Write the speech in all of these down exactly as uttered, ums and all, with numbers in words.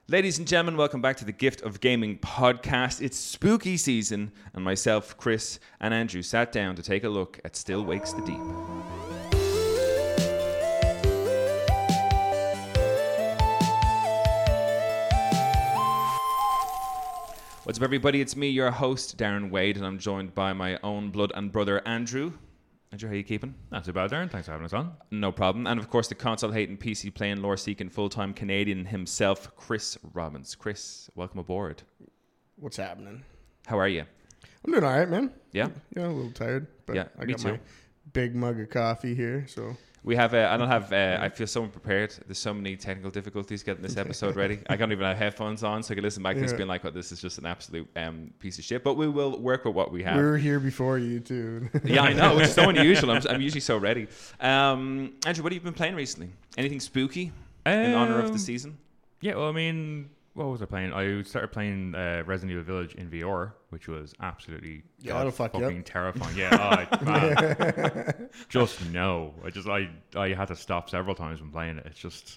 Ladies and gentlemen, welcome back to the Gift of Gaming podcast. It's spooky season, and myself, Chris, and Andrew sat down to take a look at Still Wakes the Deep. What's up, everybody? It's me, your host, Darren Wade, and I'm joined by my own blood and brother, Andrew. Andrew, how are you keeping? Not too bad, Darren. Thanks for having us on. No problem. And of course, the console-hating, P C-playing, lore-seeking, full-time Canadian himself, Chris Robbins. Chris, welcome aboard. What's happening? How are you? I'm doing all right, man. Yeah? Yeah, a little tired, but Yeah, I me got too. my big mug of coffee here, so... We have, uh, I don't have, uh, I feel so unprepared. There's so many technical difficulties getting this episode ready. I can't even have headphones on, so I can listen back to this Yeah. being like, oh, this is just an absolute um, piece of shit. But we will work with what we have. We were here before you, too. Yeah, I know. It's so unusual. I'm, I'm usually so ready. Um, Andrew, what have you been playing recently? Anything spooky in honor of the Um, season? Yeah, well, I mean, what was I playing? I started playing uh, Resident Evil Village in V R, which was absolutely Yeah, that'll fuck you fucking up. terrifying. Yeah, oh, man. Just no. I just I I had to stop several times when playing it. It's just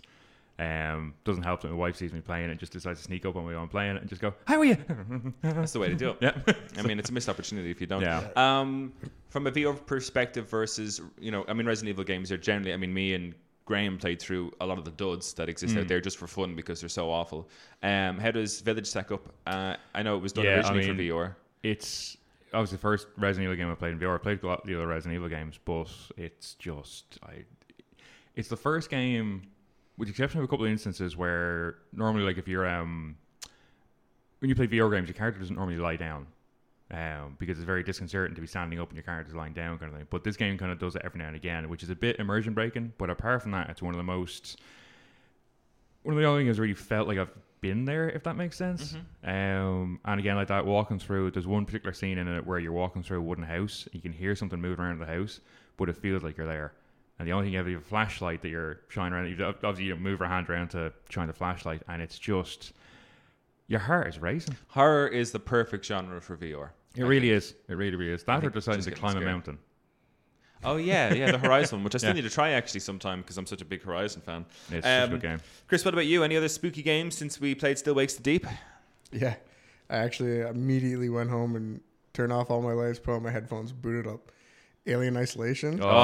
um doesn't help that my wife sees me playing it, and just decides to sneak up on me while I'm playing it and just go, "How are you?" That's the way to do it. Yeah. I mean, it's a missed opportunity if you don't. Yeah. Um, from a V R perspective versus, you know, I mean, Resident Evil games are generally, I mean, me and Graham played through a lot of the duds that exist out there just for fun because they're so awful. Um, how does Village stack up? Uh, I know it was done Yeah, I originally for mean, V R. It's obviously the first Resident Evil game I played in V R. I played a lot of the other Resident Evil games, but it's just I. It's the first game, with the exception of a couple of instances where normally, like if you're um, when you play V R games, your character doesn't normally lie down, um, because it's very disconcerting to be standing up and your character's lying down kind of thing. But this game kind of does it every now and again, which is a bit immersion breaking. But apart from that, it's one of the most one of the only things I've really felt like I've been there, if that makes sense. Mm-hmm. Um, and again, like that, walking through, there's one particular scene in it where you're walking through a wooden house. You can hear something moving around the house, but it feels like you're there. And the only thing you have is a flashlight that you're shining around. You obviously you move your hand around to shine the flashlight, and it's just your heart is racing. Horror is the perfect genre for V R. It really is. It really, really is. That or think deciding just to getting climb scared. a mountain. Oh, yeah, yeah, the Horizon one, which I still Yeah. need to try actually sometime because I'm such a big Horizon fan. It's such a Um, good game. Chris, what about you? Any other spooky games since we played Still Wakes the Deep? Yeah. I actually immediately went home and turned off all my lights, put on my headphones, booted up Alien Isolation. Oh,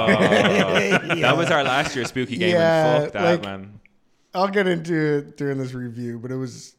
Yeah. that was our last year spooky game, Yeah, and fuck that, like- man. I'll get into it during this review, but it was...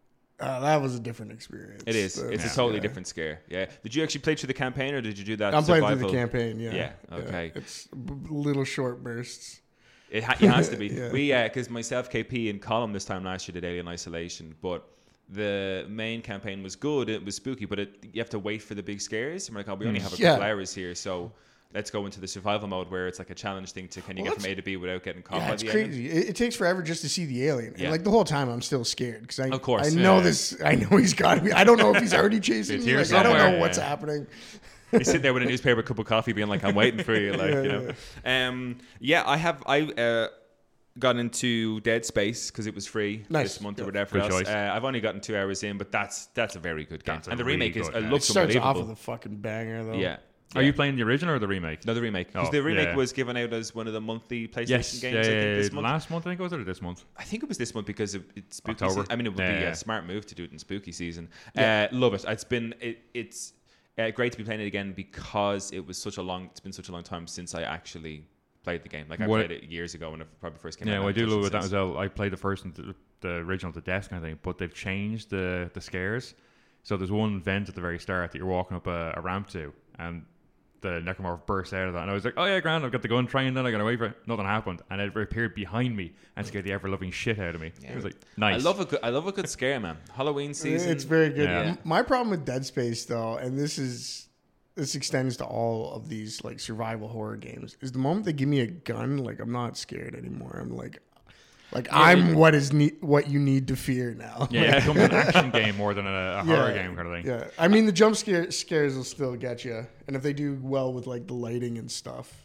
Uh, that was a different experience. It is. So, It's a Yeah. totally yeah. different scare. Yeah. Did you actually play through the campaign, or did you do that? I'm survival? playing through the campaign, yeah. Yeah, okay. It's b- little short bursts. It, ha- it has to be. Yeah. We, because myself, K P, and Colin this time last year did Alien Isolation, but the main campaign was good. It was spooky, but it, you have to wait for the big scares. And we're like, oh, we only have a Yeah. couple hours here, so let's go into the survival mode where it's like a challenge thing to can you Well, get from A to B without getting caught Yeah, by it's the alien? crazy. It, it takes forever just to see the alien. Yeah. And like the whole time, I'm still scared because I, Of course, I know yeah. this. I know he's got to be. I don't know if he's already chasing It's me. here Like, I don't somewhere, know what's yeah. happening. You sit there with a newspaper, cup of coffee, being like, "I'm waiting for you," like Yeah, you know. Um, yeah, I have. I uh, got into Dead Space because it was free Nice. this month Yeah. or whatever Good else. choice. Uh, I've only gotten two hours in, but that's that's a very good game. That's a And the really remake is good it game. It looks starts off unbelievable. with a fucking banger though. yeah. Are Yeah. you playing the original or the remake? No, the remake. Because Oh, the remake yeah. was given out as one of the monthly PlayStation Yes. games. Yeah, I think yeah, this yeah. month. Last month, I think, was it, or this month? I think it was this month because of it's spooky October. season. I mean, it would Yeah, be yeah. a smart move to do it in spooky season. Yeah. Uh, love it. It's been it, it's uh, great to be playing it again because it was such a long. It's been such a long time since I actually played the game. Like I What- played it years ago when it probably first came Yeah, out. well, I and do haven't love touched it it that as since. well. I played the first and the, the original to death kind of thing, but they've changed the the scares. So there's one vent at the very start that you're walking up a, a ramp to, and the necromorph bursts out of that, and I was like, "Oh yeah, grand! I've got the gun trained, then I got away from it." Nothing happened, and it appeared behind me and scared the ever-loving shit out of me. Yeah. It was like, nice. I love a good. I love a good scare, man. Halloween season. It's very good. Yeah. M- My problem with Dead Space though, and this is this extends to all of these like survival horror games, is the moment they give me a gun, like I'm not scared anymore. I'm like, like I'm what is ne- what you need to fear now. Yeah, it becomes an action game more than a, a horror Yeah, game kind of thing. Yeah, I mean the jump scare scares will still get you, and if they do well with like the lighting and stuff.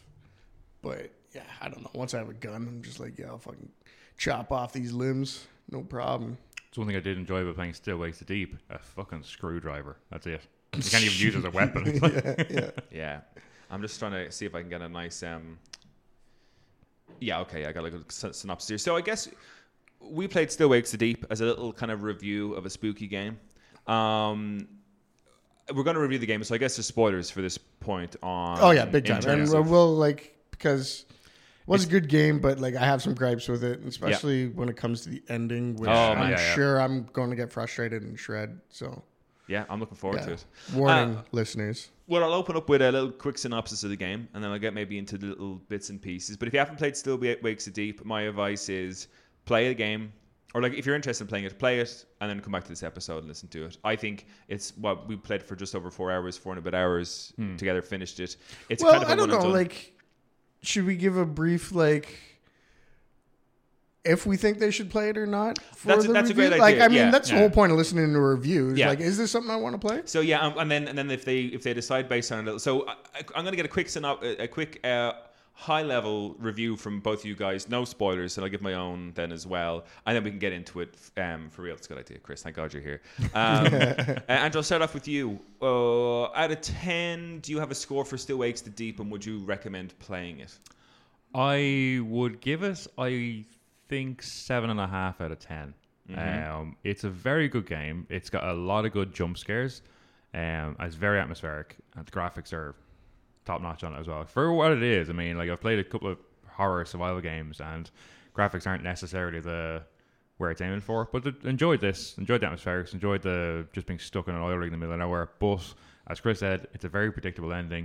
But yeah, I don't know. Once I have a gun, I'm just like, yeah, I'll fucking chop off these limbs, no problem. It's one thing I did enjoy about playing Still Wakes the Deep. A fucking screwdriver. That's it. You can't even use it as a weapon. yeah, yeah. Yeah, I'm just trying to see if I can get a nice. Um, yeah, okay, I got like a sy- synopsis here. So I guess we played Still Wakes the Deep as a little kind of review of a spooky game. Um, we're going to review the game, so I guess there's spoilers for this point on. Oh yeah, big time. in And terms of- we'll like because it was It's- a good game, but like I have some gripes with it, especially when it comes to the ending, which Oh, I'm man. Yeah, yeah. sure I'm going to get frustrated and shred. So yeah, I'm looking forward yeah. to it. warning, Uh, listeners. Well, I'll open up with a little quick synopsis of the game, and then I'll get maybe into the little bits and pieces. But if you haven't played Still Wakes the Deep, my advice is play the game, or like if you're interested in playing it, play it, and then come back to this episode and listen to it. I think it's what well, we played for just over four hours, four and a bit hours Hmm. together, finished it. It's Well, kind of a I don't one and know. done. Like, should we give a brief like? If we think they should play it or not, for That's a- the that's a review? great Like, idea, I mean, yeah. that's the Yeah. whole point of listening to reviews. Yeah. Like, is this something I want to play? So yeah, um, and then and then if they if they decide based on a little, so I, I'm going to get a quick synop, a quick uh, high level review from both of you guys. No spoilers, and I'll give my own then as well, and then we can get into it um, for real. It's a good idea, Chris. Thank God you're here. Um, uh, and I'll start off with you. Uh, out of ten, do you have a score for Still Wakes the Deep, and would you recommend playing it? I would give it, I think, seven and a half out of ten. Mm-hmm. Um, it's a very good game. It's got a lot of good jump scares. Um, it's very atmospheric, and the graphics are top notch on it as well. For what it is, I mean, like I've played a couple of horror survival games, and graphics aren't necessarily the where it's aiming for. But the, enjoyed this, enjoyed the atmospherics, enjoyed the just being stuck in an oil rig in the middle of nowhere. But as Chris said, it's a very predictable ending.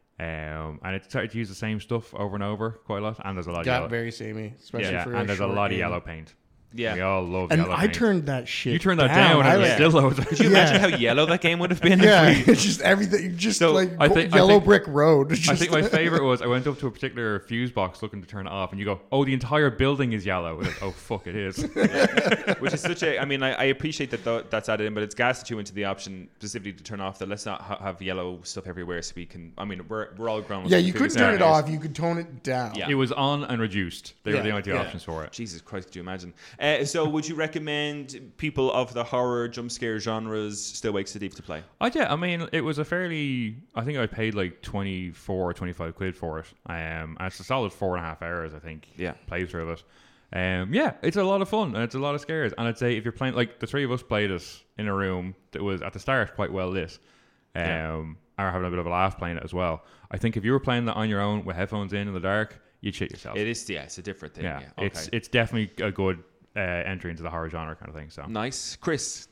Um, and it's started to use the same stuff over and over quite a lot, and there's a lot of Got yellow. very samey, especially Yeah, for and there's a short lot of game. yellow paint. Yeah. We all love And yellow I paint. turned that shit. You turned that down when I it was like- still low. Could you Yeah. imagine how yellow that game would have been? Yeah, If we, it's just everything, just So, like I think- I yellow think- brick road. I Just- think my favorite was I went up to a particular fuse box looking to turn it off, and you go, "Oh, the entire building is yellow." And like, oh fuck, it is. which is such a. I mean, I, I appreciate that th- that's added in, but it's gassed you into the option specifically to turn off that. Let's not ha- have yellow stuff everywhere, so we can. I mean, we're we're all grown. yeah, so we you figure couldn't this turn it out. off. You could tone it down. Yeah. It was on and reduced. They were Yeah, the only two yeah. options for it. Jesus Christ, could you imagine? Uh, so, would you recommend people of the horror jump scare genres Still Wakes the Deep to play? Oh yeah, I mean, it was a fairly. I think I paid like twenty four or twenty five quid for it. Um, and it's a solid four and a half hours. I think. Yeah. Playthrough of it. Um, yeah, it's a lot of fun and it's a lot of scares. And I'd say if you're playing, like the three of us played it in a room that was at the start quite well lit. Um, Yeah. and we're having a bit of a laugh playing it as well. I think if you were playing that on your own with headphones in in the dark, you'd shit yourself. It is, yeah, it's a different thing. yeah, Yeah, okay. it's it's definitely a good uh, entry into the horror genre kind of thing. So nice, Chris.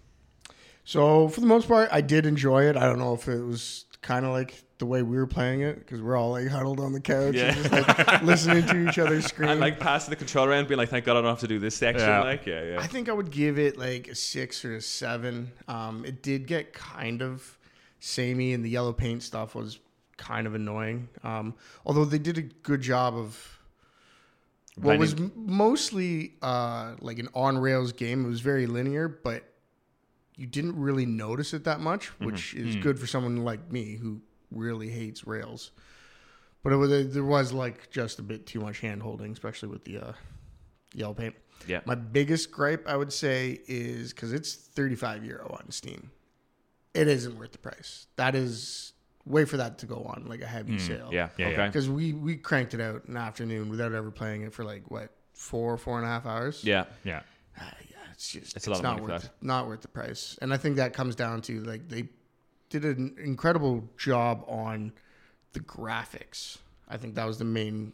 So for the most part, I did enjoy it. I don't know if it was kind of like the way we were playing it because we're all like huddled on the couch Yeah. and just like listening to each other scream. And like passing the controller around, being like, "Thank God I don't have to do this section." Yeah. Like, yeah, yeah. I think I would give it like a six or a seven. Um, it did get kind of samey, and the yellow paint stuff was kind of annoying. Um, although they did a good job of what was m- mostly uh, like an on rails game. It was very linear, but you didn't really notice it that much, which is good for someone like me who really hates rails. But it was, there was like just a bit too much hand holding, especially with the uh, yellow paint. Yeah. My biggest gripe, I would say, is because it's thirty-five euro on Steam. It isn't worth the price. That is, wait for that to go on like a heavy sale. Yeah. Yeah, okay. yeah. Because we, we cranked it out in the afternoon without ever playing it for like, what, four, four and a half hours? Yeah. yeah, Uh, yeah, it's just, It's it's, a lot of not money for worth that. Not worth the price. And I think that comes down to like they did an incredible job on the graphics. I think that was the main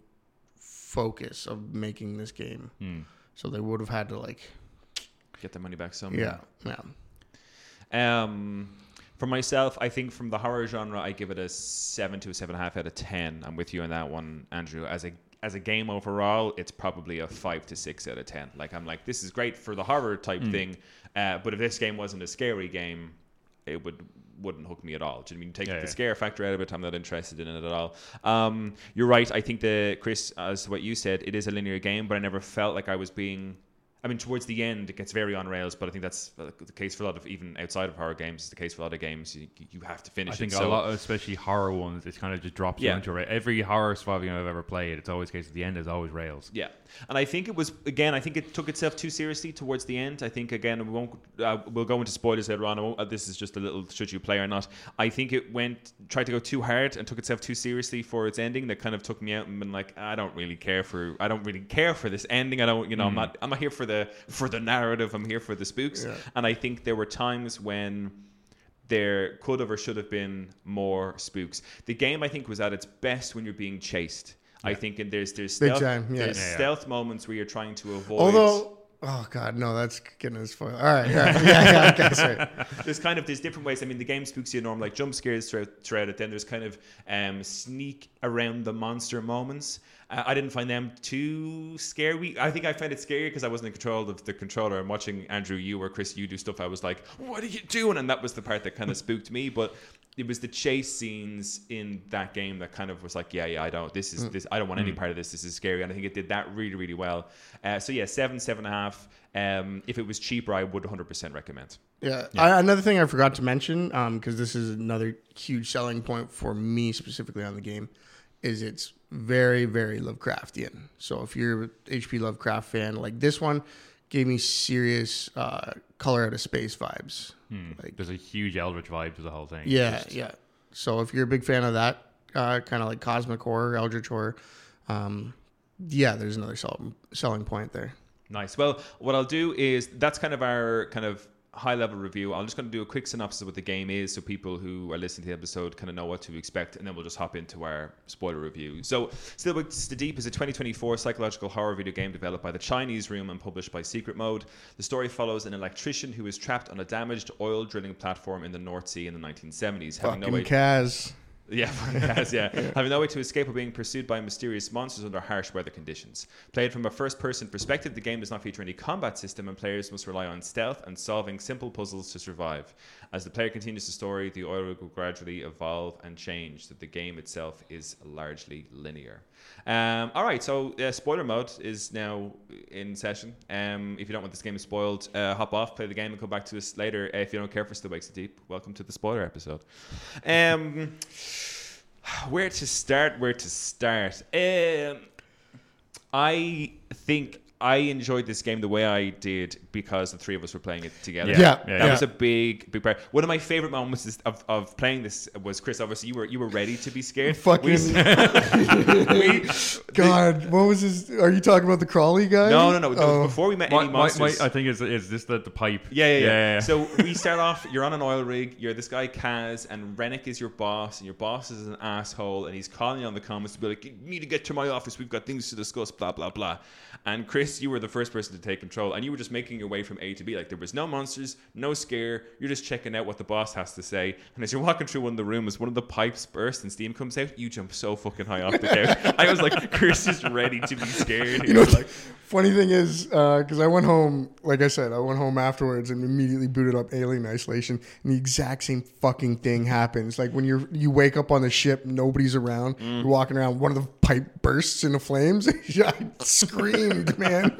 focus of making this game. Hmm. So they would have had to like, Get the money back somehow. yeah, yeah. Um, for myself, I think from the horror genre, I give it a seven to a seven and a half out of ten. I'm with you on that one, Andrew. As a as a game overall, it's probably a five to six out of ten. Like I'm like, this is great for the horror type thing, uh, but if this game wasn't a scary game, it would wouldn't hook me at all. Do you know what I mean? Take Yeah, the yeah. scare factor out of it, I'm not interested in it at all. Um, you're right. I think the Chris, as what you said, it is a linear game, but I never felt like I was being. I mean, towards the end, it gets very on rails, but I think that's uh, the case for a lot of, even outside of horror games, it's the case for a lot of games. You, you have to finish I think it. a So, lot, of, especially horror ones, it kind of just drops Yeah. you into it. Every horror survival game I've ever played, it's always the case at the end is always rails. yeah. And I think it was, again, I think it took itself too seriously towards the end. I think, again, we won't, uh, we'll go into spoilers later on. I won't, uh, this is just a little, should you play or not. I think it went, tried to go too hard and took itself too seriously for its ending. That kind of took me out and been like, I don't really care for, I don't really care for this ending. I don't, you know, I'm not, I'm not here for the, the for the narrative. I'm here for the spooks. Yeah. And I think there were times when there could have or should have been more spooks. The game, I think, was at its best when you're being chased. Yeah. I think and there's there's Big stealth, time, yeah. there's Yeah, yeah. stealth moments where you're trying to avoid. Although, oh god, no, that's getting us spoiled. All right, all right, yeah, yeah, okay, sorry. There's kind of there's different ways. I mean, the game spooks you normal like jump scares throughout, throughout it. Then there's kind of um, sneak around the monster moments. Uh, I didn't find them too scary. I think I found it scary because I wasn't in control of the controller. I'm watching Andrew, you or Chris, you do stuff. I was like, "What are you doing?" And that was the part that kind of spooked me. But it was the chase scenes in that game that kind of was like, "Yeah, yeah, I don't. This is this. I don't want any part of this. This is scary." And I think it did that really, really well. Uh, so yeah, seven, seven and a half. Um, if it was cheaper, I would one hundred percent recommend. Yeah. I, another thing I forgot to mention, because um, this is another huge selling point for me specifically on the game, is it's very, very Lovecraftian. So if you're an H P Lovecraft fan, like this one gave me serious uh, Color Out of Space vibes. Hmm. Like, There's a huge Eldritch vibe to the whole thing. yeah, Just- yeah. So if you're a big fan of that, uh, kind of like cosmic horror, Eldritch horror, um, yeah, there's another sell- selling point there. Nice. Well, what I'll do is that's kind of our kind of high level review. I'm just going to do a quick synopsis of what the game is so people who are listening to the episode kind of know what to expect, and then we'll just hop into our spoiler review. So Still Witness the Deep is a twenty twenty-four psychological horror video game developed by the Chinese Room and published by Secret Mode. The story follows an electrician who is trapped on a damaged oil drilling platform in the North Sea in the nineteen seventies. Fucking no way Kaz. Yeah, yes, yeah. Having no way to escape or being pursued by mysterious monsters under harsh weather conditions. Played from a first-person perspective, the game does not feature any combat system, and players must rely on stealth and solving simple puzzles to survive. As the player continues the story, the oil rig will gradually evolve and change, so the game itself is largely linear. Um, all right, so uh, spoiler mode is now in session. Um, if you don't want this game spoiled, uh, hop off, play the game, and come back to us later. Uh, if you don't care for Still Wakes the Deep, welcome to the spoiler episode. Um, where to start? Where to start? Um, I think I enjoyed this game the way I did because the three of us were playing it together. Yeah, yeah, that yeah. was a big, big part. One of my favorite moments is of, of playing this was Chris. Obviously, you were you were ready to be scared. Fucking We, we, God, what was his? Are you talking about the Crawley guy? no, no, no. no Oh. Before we met My, any my, monsters. my, I think is is this the, the pipe? Yeah yeah, yeah, yeah. So we start off, you're on an oil rig, you're this guy Kaz, and Rennick is your boss, and your boss is an asshole, and he's calling you on the comments to be like, you need to get to my office, we've got things to discuss, blah, blah, blah. And Chris, you were the first person to take control, and you were just making your way from A to B. Like, there was no monsters, no scare, you're just checking out what the boss has to say. And as you're walking through one of the rooms, one of the pipes bursts and steam comes out, you jump so fucking high off the couch. I was like, Chris is ready to be scared. You know, like, funny thing is, because I went home, like I said, I went home afterwards and immediately booted up Alien Isolation, and the exact same fucking thing happens. Like when you you wake up on the ship, nobody's around, Mm. you're walking around, one of the pipe bursts into flames. I screamed, man.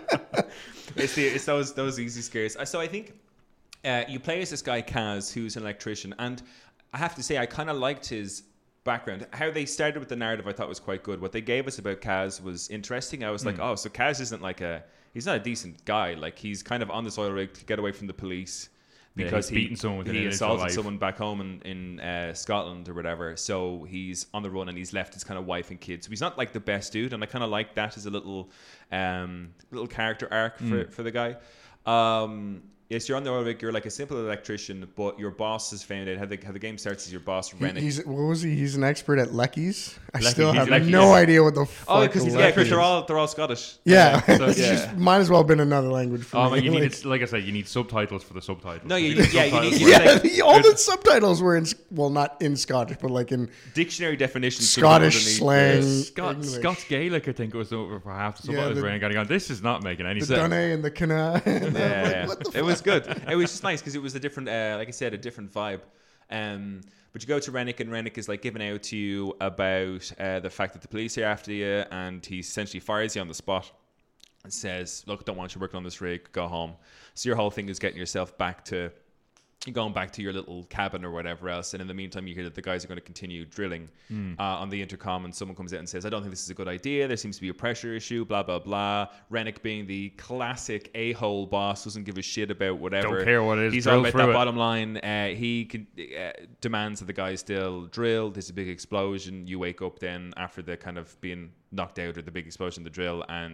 It's the it's those those easy scares. Uh, So I think uh, you play as this guy Kaz, who's an electrician, and I have to say I kind of liked his background. How they started with the narrative, I thought was quite good. What they gave us about Kaz was interesting. I was like, oh, so Kaz isn't like a he's not a decent guy. Like he's kind of on this oil rig to get away from the police. Yeah, Because he's beaten someone within he an inch of assaulted life. someone back home in, in uh, Scotland or whatever. So he's on the run and he's left his kind of wife and kids. So he's not like the best dude, and I kind of like that as a little um, little character arc for, for the guy. Um, yes, you're on the oil rig. You're like a simple electrician, but your boss has found out how the how the game starts. Is your boss He- Rennick? he's what was he? He's an expert at Leckies. I Lecky, still he's have Lecky, no yeah. idea what the fuck. Oh, because a yeah, Lecky because they're is. all they're all Scottish. Yeah, so, it's yeah. just might as well have been another language for Oh, me. you need Like- it's, like I said, you need subtitles for the subtitles. No, you- Because yeah, you subtitles need- were- yeah, like- the, all the subtitles were in well, not in Scottish, but like in Dictionary definitions. Scottish slang. Scot- English. Scots Gaelic, I think, was over for half the Yeah, subtitles. the- were in, and going, this is not making any the sense. Dunne and the Cana. Yeah, What the it was good. It was just nice because it was a different, uh, like I said, a different vibe. Um, but you go to Rennick, and Rennick is like giving out to you about uh, the fact that the police are after you, and he essentially fires you on the spot and says, "Look, don't want you working on this rig. Go home." So your whole thing is getting yourself back to. You're going back to your little cabin or whatever else, and in the meantime, you hear that the guys are going to continue drilling uh, on the intercom, and someone comes out and says, "I don't think this is a good idea. There seems to be a pressure issue." Blah blah blah. Rennick, being the classic a-hole boss, doesn't give a shit about whatever. Don't care what it is, He's drill all about through that it. bottom line. Uh, he can, uh, demands that the guys still drill. There's a big explosion. You wake up then after the kind of being knocked out or the big explosion, the drill, and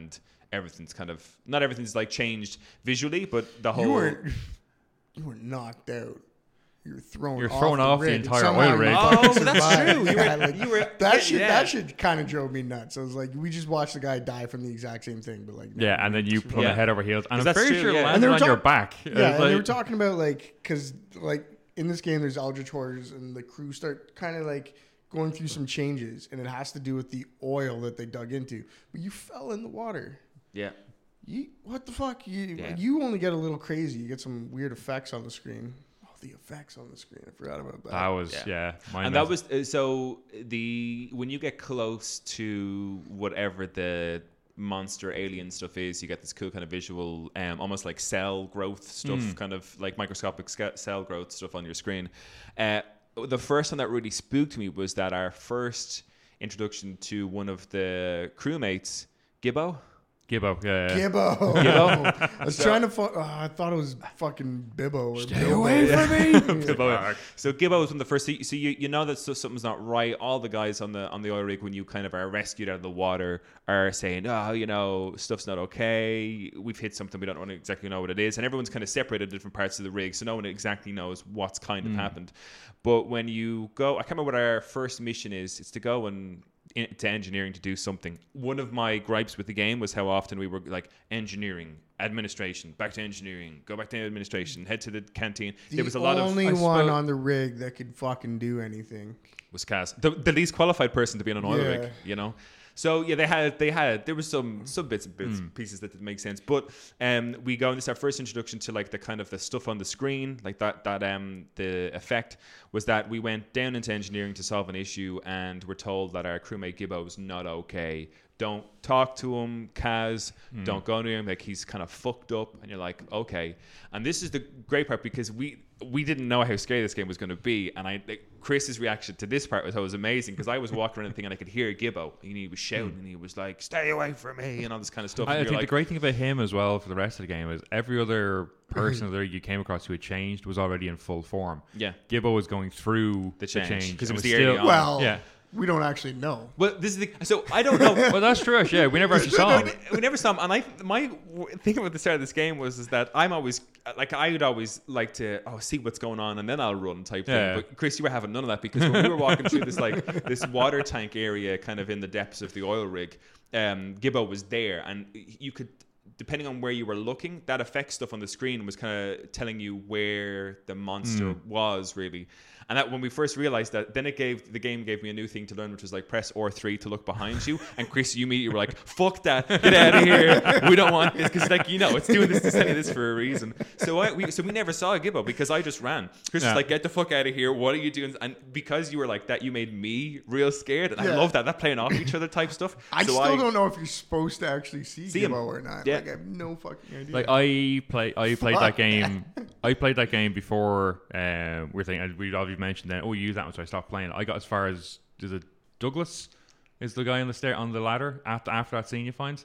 everything's kind of not everything's like changed visually, but the whole You were you were knocked out. You were thrown. You're off thrown the off the rig. entire Somehow oil you rig. fucking Oh, that's survived. true. You were- Yeah, like, you were- that yeah, shit. yeah. That shit kind of drove me nuts. I was like, we just watched the guy die from the exact same thing, but like Yeah, and then you put Yeah. him head over heels, and I'm that's pretty true, sure yeah. it And landed they were on your talk- back. Yeah, It was and they were like- talking about like because like in this game there's Eldritch Horrors and the crew start kind of like going through some changes, and it has to do with the oil that they dug into. But you fell in the water. yeah. You what the fuck? You Yeah. you only get a little crazy. You get some weird effects on the screen. Oh, the effects on the screen. I forgot about that. That was Yeah. yeah. mine And that was uh, so the when you get close to whatever the monster alien stuff is, you get this cool kind of visual, um, almost like cell growth stuff, kind of like microscopic sca- cell growth stuff on your screen. Uh, the first one that really spooked me was that our first introduction to one of the crewmates, Gibbo. Gibbo. Yeah. Gibbo. Gibbo? I was trying to. Fu- oh, I thought it was fucking Bibbo. Or Stay Bilbo. away from me. Gibbo. So Gibbo was one of the first. So you, so you, you know that so- something's not right. All the guys on the on the oil rig, when you kind of are rescued out of the water, are saying, "Oh, you know, stuff's not okay. We've hit something. We don't exactly know what it is." And everyone's kind of separated different parts of the rig, so no one exactly knows what's kind of happened. But when you go, I can't remember what our first mission is. It's to go and into engineering to do something. One of my gripes with the game was how often we were like engineering, administration, back to engineering, go back to administration, head to the canteen. The there was a lot of only I one suppose- on the rig that could fucking do anything. was Kaz, the, the least qualified person to be on an oil Yeah. rig, you know. So yeah, they had they had there was some some bits and bits pieces that didn't make sense, but um we go and this is our first introduction to like the kind of the stuff on the screen, like that that um the effect was that we went down into engineering to solve an issue, and we're told that our crewmate Gibbo was not okay. Don't talk to him, Kaz. Don't go near him. Like he's kind of fucked up, and you're like, okay. And this is the great part because we we didn't know how scary this game was going to be, and I like, Chris's reaction to this part was was amazing because I was walking around the thing and I could hear Gibbo, and he was shouting, and he was like, "Stay away from me," and all this kind of stuff. I, I and think you're the like, great thing about him as well for the rest of the game is every other person that you came across who had changed was already in full form. Yeah. Gibbo was going through The the change, change 'cause it and was the still- early on. Well, yeah. we don't actually know. well, this is the so I don't know. Well, that's true. Yeah, we never actually saw him. we never saw him, and I my w- thing about the start of this game was is that I'm always like I would always like to oh see what's going on and then I'll run type Yeah. thing. But Chris, you were having none of that because when we were walking through this like this water tank area, kind of in the depths of the oil rig, um, Gibbo was there, and you could. Depending on where you were looking, that effect stuff on the screen was kind of telling you where the monster was really. And that when we first realized that, then it gave the game gave me a new thing to learn, which was like press R three to look behind you. And Chris, you immediately were like, "Fuck that! Get out of here! We don't want this," because like you know, it's doing this, it's telling you this for a reason. So I we so we never saw Gibbo because I just ran. Chris Yeah. was like, "Get the fuck out of here! What are you doing?" And because you were like that, you made me real scared, and I Yeah. love that that playing off each other type stuff. I So still don't know if you're supposed to actually see, See him. Gibbo or not. Yeah. Like I have no fucking idea. Like I play, I played Fuck. that game. I played that game before. Um, we're thinking we'd obviously mentioned then. Oh, you use that one, so I stopped playing. I got as far as is it Douglas is the guy on the stair on the ladder after after that scene you find.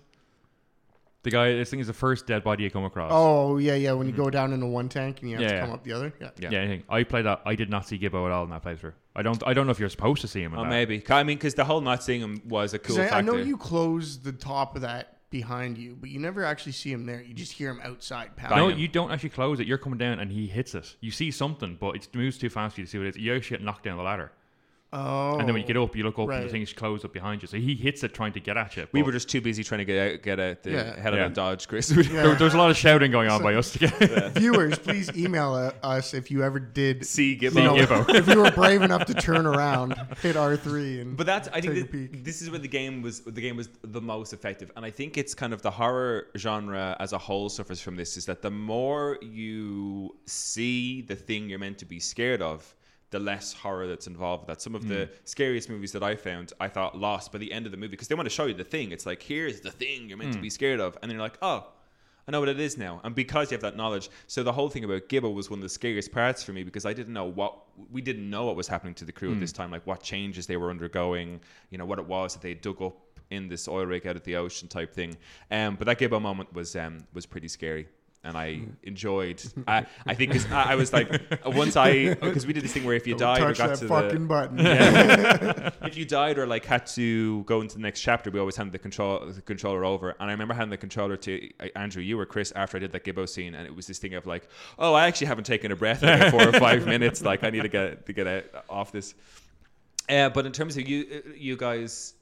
The guy, this thing is the first dead body you come across. oh yeah, yeah. When you go down into one tank and you have Yeah, to yeah. come up the other. Yeah. Yeah. yeah. I think I played that. I did not see Gibbo at all in that playthrough. I don't. I don't know if you're supposed to see him. In Oh, that. maybe. I mean, because the whole not seeing him was a cool 'Cause I, factor. I know you close the top of that behind you, but you never actually see him there. You just hear him outside pounding. No, him. you don't actually close it. You're coming down and he hits it. You see something, but it moves too fast for you to see what it is. You actually get knocked down the ladder. Oh. And then when you get up, you look up and right. the thing's closed up behind you. So he hits it trying to get at you. We but were just too busy trying to get out, get out the Yeah. head Yeah. of the Dodge, Chris. there, Yeah. there was a lot of shouting going on by us to get. Viewers, please email uh, us if you ever did. See Gibbo. See you know, Gibbo. if you were brave enough to turn around, hit R three, and But that's I think take a thi- peek. this is where the game was the game was the most effective, and I think it's kind of the horror genre as a whole suffers from this. Is that the more you see the thing you're meant to be scared of, the less horror that's involved with that. Some of the scariest movies that I found, I thought lost by the end of the movie because they want to show you the thing. It's like, here's the thing you're meant to be scared of. And then you're like, oh, I know what it is now. And because you have that knowledge. So the whole thing about Gibbo was one of the scariest parts for me because I didn't know what, we didn't know what was happening to the crew at this time, like what changes they were undergoing, you know, what it was that they dug up in this oil rig out of the ocean type thing. Um, but that Gibbo moment was um, was pretty scary. and I enjoyed. I, I think 'cause I, I was like, once I because we did this thing where if you Don't died or touch got that to fucking the button. yeah. if you died or like had to go into the next chapter, we always handed the control the controller over. And I remember handing the controller to uh, Andrew, you or Chris, after I did that Gibbo scene, and it was this thing of like, oh, I actually haven't taken a breath in like four or five minutes. Like I need to get to get out, off this. Uh, but in terms of you, you guys,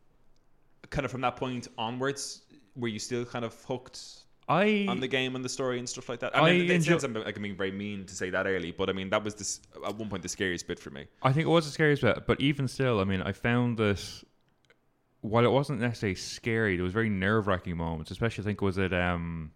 kind of from that point onwards, were you still kind of hooked I on the game and the story and stuff like that? I mean, I it enjoy- sounds like I'm being very mean to say that early, but I mean that was this at one point the scariest bit for me. I think it was the scariest bit, but even still, I mean, I found this. While it wasn't necessarily scary, there was very nerve wracking moments. Especially, I think was it um,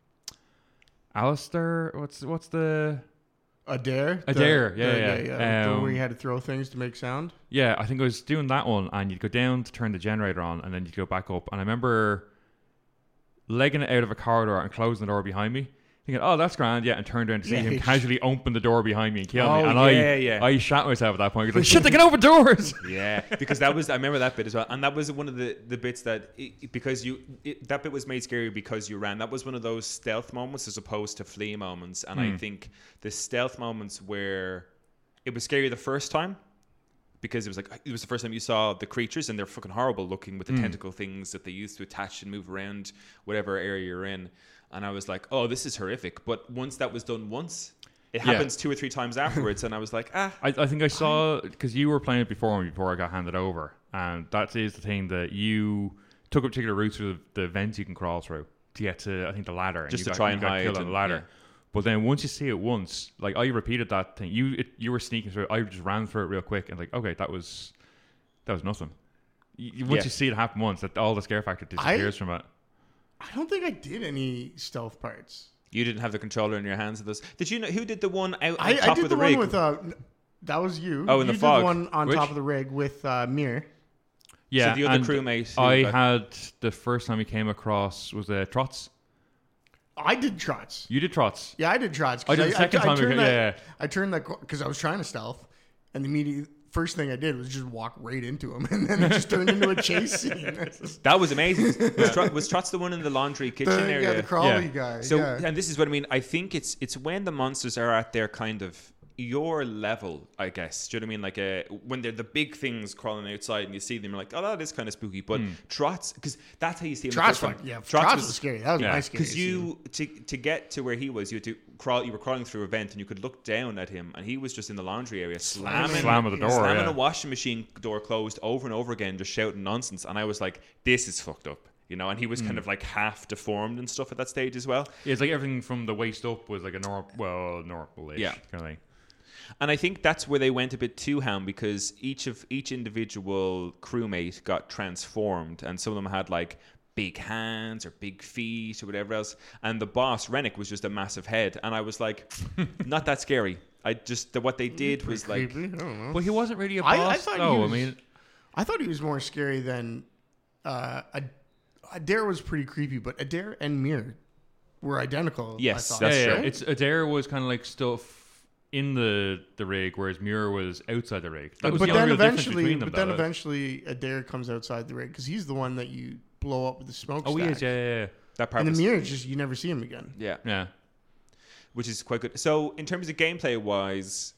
Alistair? What's what's the Adair? Adair, The- yeah, the- yeah. yeah. The Um, where you had to throw things to make sound. Yeah, I think I was doing that one, and you'd go down to turn the generator on, and then you'd go back up. And I remember legging it out of a corridor and closing the door behind me, thinking, "Oh, that's grand," yeah, and turned around to see Yeah, him he- casually open the door behind me and kill Oh, me. And yeah, I, yeah. I shat myself at that point. I was like, "Shit, they can open doors!" Yeah, because that was I remember that bit as well, and that was one of the, the bits that it, because you it, that bit was made scary because you ran. That was one of those stealth moments as opposed to flee moments, and I think the stealth moments where it was scary the first time. Because it was like it was the first time you saw the creatures and they're fucking horrible looking with the tentacle things that they used to attach and move around whatever area you're in, and I was like, oh, this is horrific. But once that was done once, it Yeah. happens two or three times afterwards, and I was like, ah, I, I think I saw because you were playing it before me before I got handed over, and that is the thing that you took a particular route through the, the vents you can crawl through to get to I think the ladder, and Just you to got, try you and got hide killed on and- the ladder. yeah. But then once you see it once, like I repeated that thing. You it, you were sneaking through. I just ran through it real quick and like okay, that was that was nothing. You, once Yeah. you see it happen once, that all the scare factor disappears from it. I don't think I did any stealth parts. you didn't have the controller in your hands at this. Did you know who did the one out on I, top I did of the, the rig? one with uh, that was you. Oh, in you the did fog. the one on Which? top of the rig with uh, Mir. Yeah, so the other and crewmate. who I got- had the first time we came across was the Trots. I did trots. You did Trots. Yeah, I did trots. 'cause I did the second time we turned got- that, yeah, yeah. I turned that because I was trying to stealth, and the immediate first thing I did was just walk right into him, and then it just turned into a chase scene. that was amazing. Was, Trot, was Trots the one in the laundry kitchen The, area? yeah, the crawly Yeah. guy. So, yeah. and this is what I mean. I think it's it's when the monsters are at their kind of your level, I guess. Do you know what I mean? Like uh, when they're the big things crawling outside and you see them, you're like, oh, that is kind of spooky. But Trots, because that's how you see him. Trots, the like, first time. yeah, Trots Trots was was scary. That was yeah. my scary. because you to to get to where he was, you had to crawl. You were crawling through a vent, and you could look down at him, and he was just in the laundry area, slamming, Slamming the door, slamming yeah. a washing machine door closed over and over again, just shouting nonsense. And I was like, this is fucked up. You know, and he was Hmm. kind of like half deformed and stuff at that stage as well. Yeah, it's like everything from the waist up was like a normal, well, normal-ish Yeah. kind of thing. And I think that's where they went a bit too ham because each of each individual crewmate got transformed, and some of them had like big hands or big feet or whatever else. And the boss Rennick was just a massive head, and I was like, not that scary. I just the, what they did was like, creepy. I don't know. But he wasn't really a I- boss, I thought he though. was- I mean, I thought he was more scary than uh, Ad- Adair was pretty creepy, but Adair and Mir were identical. Yes, I thought. that's yeah, true. yeah. It's Adair was kind of like stuff in the the rig, whereas Muir was outside the rig. That was but the then only real difference eventually, between them. but then though. eventually, Adair comes outside the rig because he's the one that you blow up with the smokestack. oh, he is, yeah, yeah, yeah. that part And the was Mir, just you never see him again. yeah, yeah. which is quite good. So in terms of gameplay wise,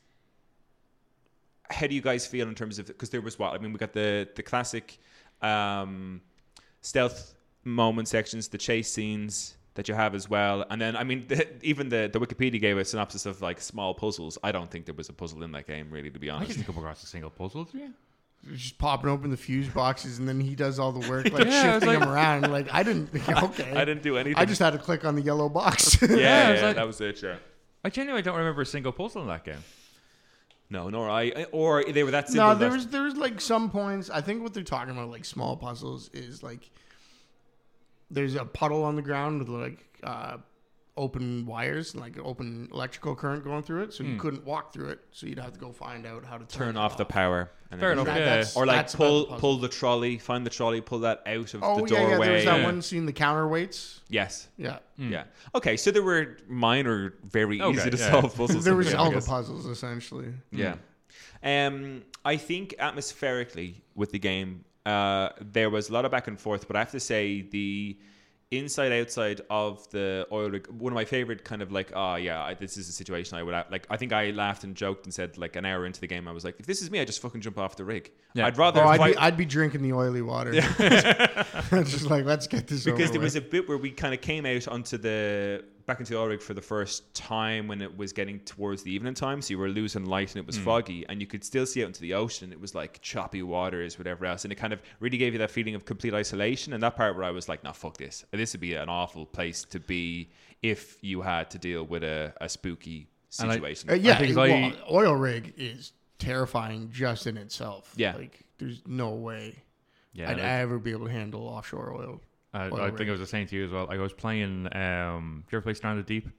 how do you guys feel in terms of because there was what I mean we got the the classic um, stealth moment sections, the chase scenes that you have as well, and then I mean the, even the the Wikipedia gave a synopsis of like small puzzles. I don't think there was a puzzle in that game really, to be I honest. didn't come across a single puzzle. Did you? Just popping open the fuse boxes, and then he does all the work, like Yeah, I was shifting like- them around. Like I didn't. Okay, I didn't do anything. I just had to click on the yellow box. yeah, Yeah, yeah, I was like- that was it. Yeah. I genuinely don't remember a single puzzle in that game. No, nor I, or they were that simple. No, there that- was there was like some points. I think what they're talking about, like small puzzles, is like there's a puddle on the ground with like uh, open wires, like open electrical current going through it, so you couldn't walk through it. So you'd have to go find out how to turn, turn it off the power. And Fair then- enough. That- Yeah. that's- Or like that's about pull the puzzle. pull the trolley, find the trolley, pull that out of Oh the yeah, yeah. doorway. There was that Yeah. one scene, the counterweights. Yes. Yeah, Yeah. Okay, so there were minor, very Okay, easy to yeah. solve puzzles. there in was the game, all I the guess. puzzles essentially. Yeah. Um, I think atmospherically with the game, uh, there was a lot of back and forth, but I have to say the inside outside of the oil rig, one of my favorite kind of like, oh yeah, I, this is a situation I would ha- like. I think I laughed and joked and said like an hour into the game, I was like, if this is me, I just fucking jump off the rig. Yeah. I'd rather. Oh, I'd fight- be, I'd be drinking the oily water. Just like, let's get this over because there was with. a bit where we kind of came out onto the back into the oil rig for the first time when it was getting towards the evening time, so you were losing light and it was mm. foggy, and you could still see out into the ocean. It was like choppy waters, whatever else, and it kind of really gave you that feeling of complete isolation. And that part where I was like, "No, fuck this. This would be an awful place to be if you had to deal with a, a spooky situation." I, uh, yeah, I think well, I, oil rig is terrifying just in itself. Yeah, like there's no way yeah, I'd like, ever be able to handle offshore oil. Uh, oil I rig. think I was the same to you as well. I was playing. Um, did you ever play Stranded Deep?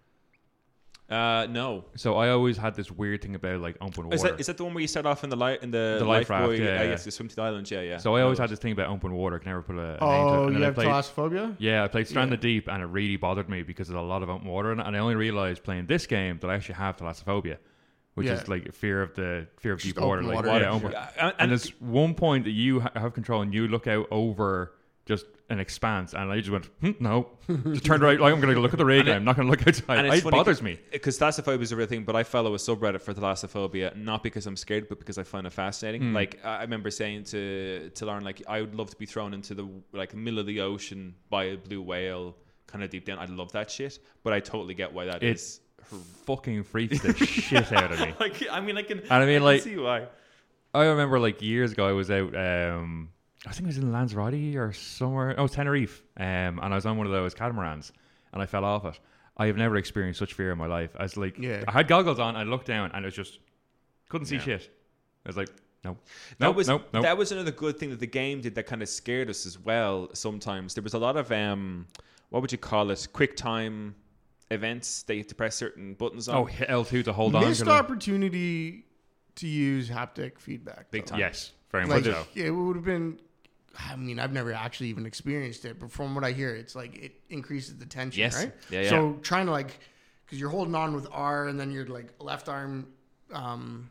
Uh, no. So I always had this weird thing about like open water. Is that, is that the one where you set off in the light in the, The life raft, buoy? yeah, uh, yeah. yes, you swim to the island. Yeah, yeah. So I always had this thing about open water. I can never put a, a name to it. Oh, And you then I have played, thalassophobia? Yeah, I played Stranded Deep, and it really bothered me because there's a lot of open water in it. And I only realized playing this game that I actually have thalassophobia, which Yeah. is like fear of the fear of Just deep water. open Like, water. yeah, open- Yeah, and, And and there's one point that you ha- have control, and you look out over just an expanse, and I just went, hm, no, just turned right. Like I'm going to look at the rig, and, it- I'm not going to look outside. and It it's funny bothers me. because thalassophobia is a real thing. But I follow a subreddit for thalassophobia, not because I'm scared, but because I find it fascinating. Mm. Like I I remember saying to to Lauren, like I would love to be thrown into the like middle of the ocean by a blue whale, kind of deep down. I'd love that shit, but I totally get why that It is. fucking freaks the shit out of me. Like I mean, I can. And I mean, can like- see why. I remember like years ago, I was out. Um, I think it was in Lanzarote or somewhere. Oh, Tenerife. Um, and I was on one of those catamarans, and I fell off it. I have never experienced such fear in my life. I was like, Yeah. I had goggles on. I looked down, and it was just couldn't see Yeah. shit. I was like, no, That no, was no, no. that was another good thing that the game did that kind of scared us as well. Sometimes there was a lot of um, what would you call it? Quick time events that you have to press certain buttons on. Oh, hit L two to hold on. Missed to them. opportunity to use haptic feedback. Big though. time. Yes, very Like, much so. it would have been. I mean, I've never actually even experienced it, but from what I hear, it's like it increases the tension, Yes. right? Yeah, yeah. So trying to like, because you're holding on with R, and then your like left arm, um,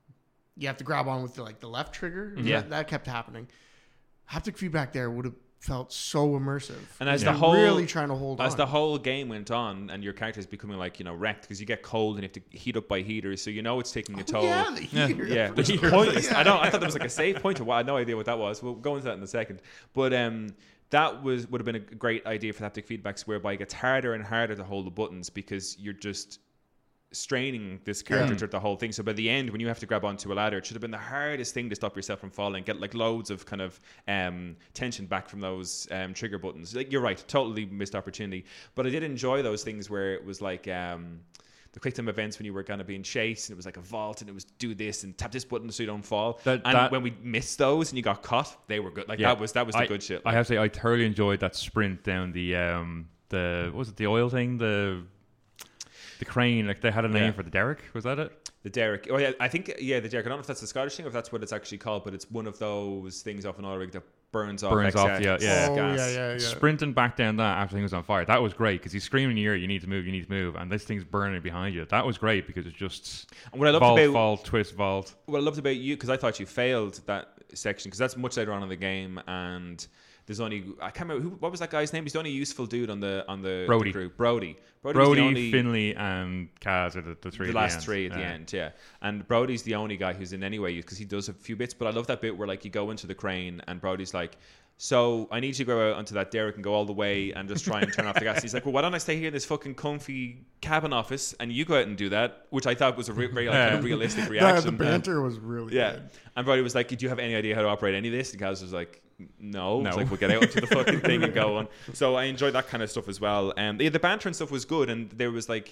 you have to grab on with the, like the left trigger. Yeah. that, that kept happening. Haptic feedback there would have felt so immersive. And as You're the whole really trying to hold as on. the whole game went on, and your character is becoming like you know wrecked because you get cold and you have to heat up by heaters, so you know it's taking a toll. yeah, the heater. Yeah, which is heater. pointless. Yeah. I don't. I thought there was like a save point. Or what? I had no idea what that was. We'll go into that in a second. But um, that was would have been a great idea for haptic feedbacks, whereby it gets harder and harder to hold the buttons because you're just straining this character Yeah. throughout the whole thing. So by the end, when you have to grab onto a ladder, it should have been the hardest thing to stop yourself from falling. Get like loads of kind of um, tension back from those um, trigger buttons. Like you're right, totally missed opportunity. But I did enjoy those things where it was like. Um, the quick time events when you were kind of being chased and it was like a vault and it was do this and tap this button so you don't fall. That- and that- when we missed those and you got caught, they were good. Like Yeah. that was that was the I, good shit. I Like, have to say, I thoroughly enjoyed that sprint down the um the what was it the oil thing the the crane, like they had a name Yeah. for the derrick, was that it? the Derrick. Oh yeah, I think yeah, the Derrick. I don't know if that's the Scottish thing or if that's what it's actually called, but it's one of those things off an oil rig that burns off Burns off, excess yeah, yeah. Oh, gas. yeah, yeah, yeah. Sprinting back down that after things was on fire, that was great because he's screaming in your ear, you need to move, you need to move, and this thing's burning behind you. That was great because it's just And what I loved vault, about vault, twist, vault. what I loved about you, because I thought you failed that section, because that's much later on in the game, and there's only I can't remember who, what was that guy's name. He's the only useful dude on the on the Brody. the crew. Brody. Brody. was Brody, the only, Finley, and Kaz are the, the three. the at last end. three at the Yeah. end, yeah. And Brody's the only guy who's in any way because he does a few bits. But I love that bit where like you go into the crane and Brody's like, "So I need you to go out onto that derrick and go all the way and just try and turn off the gas." He's like, "Well, why don't I stay here in this fucking comfy cabin office and you go out and do that?" Which I thought was a re- very like, kind of realistic The, reaction. the banter was really Yeah. good. And Brody was like, "Do you have any idea how to operate any of this?" And Kaz was like, No. No. It's like, we'll get out into the fucking thing and go on. So I enjoyed that kind of stuff as well. Um, yeah, the banter and stuff was good, and there was like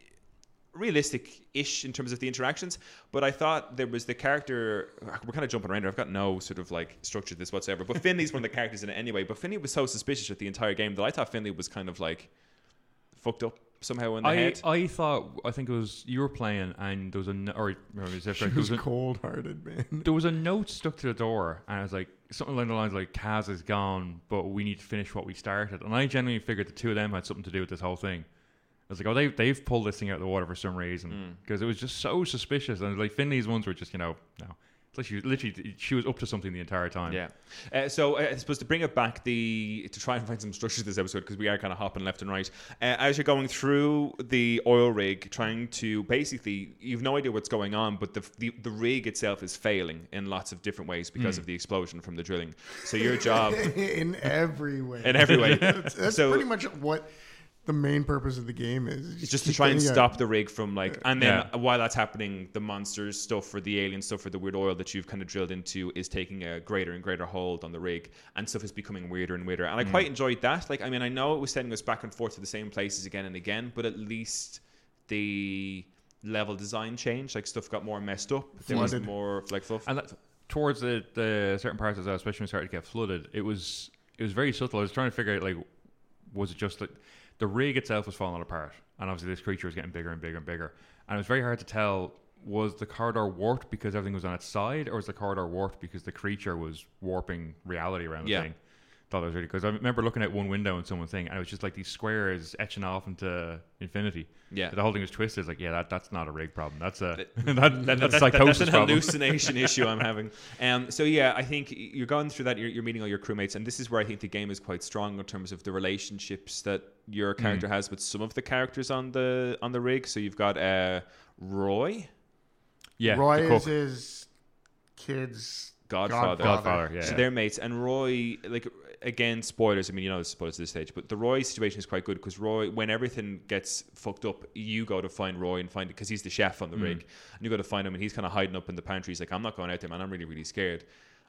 realistic-ish in terms of the interactions, but I thought there was the character, we're kind of jumping around here, I've got no sort of like structure to this whatsoever, but Finley's one of the characters in it anyway, but Finley was so suspicious with the entire game that I thought Finley was kind of like fucked up somehow in the I, head. I thought I think it was you were playing and there was a no- or or was it She there was was a, cold-hearted, man. there was a note stuck to the door and I was like something along the lines like Kaz is gone but we need to finish what we started, and I genuinely figured the two of them had something to do with this whole thing. I was like, oh, they, they've pulled this thing out of the water for some reason because Mm. it was just so suspicious. And like Finley's ones were just, you know, no, It's like she was literally she was up to something the entire time. Yeah. Uh, so uh, I suppose to bring it back, the to try and find some structure to this episode, because we are kind of hopping left and right. Uh, as you're going through the oil rig, trying to basically, you've no idea what's going on, but the the, the rig itself is failing in lots of different ways because mm. of the explosion from the drilling. So your job in every way, in every way. that's that's so, pretty much what the main purpose of the game is. Just, just to try and stop the rig from like, and then yeah. while that's happening, the monsters stuff for the alien stuff for the weird oil that you've kind of drilled into is taking a greater and greater hold on the rig, and stuff is becoming weirder and weirder. And I mm. quite enjoyed that. Like, I mean, I know it was sending us back and forth to the same places again and again, but at least the level design changed. Like, stuff got more messed up. There was more like fluff. And that, towards the, the certain parts as well, especially when it started to get flooded, it was it was very subtle. I was trying to figure out, like, was it just like the rig itself was falling apart, and obviously this creature was getting bigger and bigger and bigger, and it was very hard to tell, was the corridor warped because everything was on its side, or was the corridor warped because the creature was warping reality around the yeah. thing? Thought that was really, because I remember looking at one window in someone's thing, and it was just like these squares etching off into infinity. Yeah, the whole thing was twisted. It's like, yeah, that that's not a rig problem. That's a that, that, that, that's a psychosis that, that's an problem. hallucination issue I'm having. Um, so yeah, I think you're going through that. You're, you're meeting all your crewmates, and this is where I think the game is quite strong in terms of the relationships that your character mm. has with some of the characters on the on the rig. So you've got uh, Roy. Yeah, Roy is his kid's godfather. Godfather, yeah. So yeah. they're mates, and Roy, like, again, spoilers. I mean, you know, the spoilers at this stage, but the Roy situation is quite good because Roy, when everything gets fucked up, you go to find Roy and find it because he's the chef on the mm. rig, and you go to find him, and he's kind of hiding up in the pantry. He's like, I'm not going out there, man. I'm really, really scared.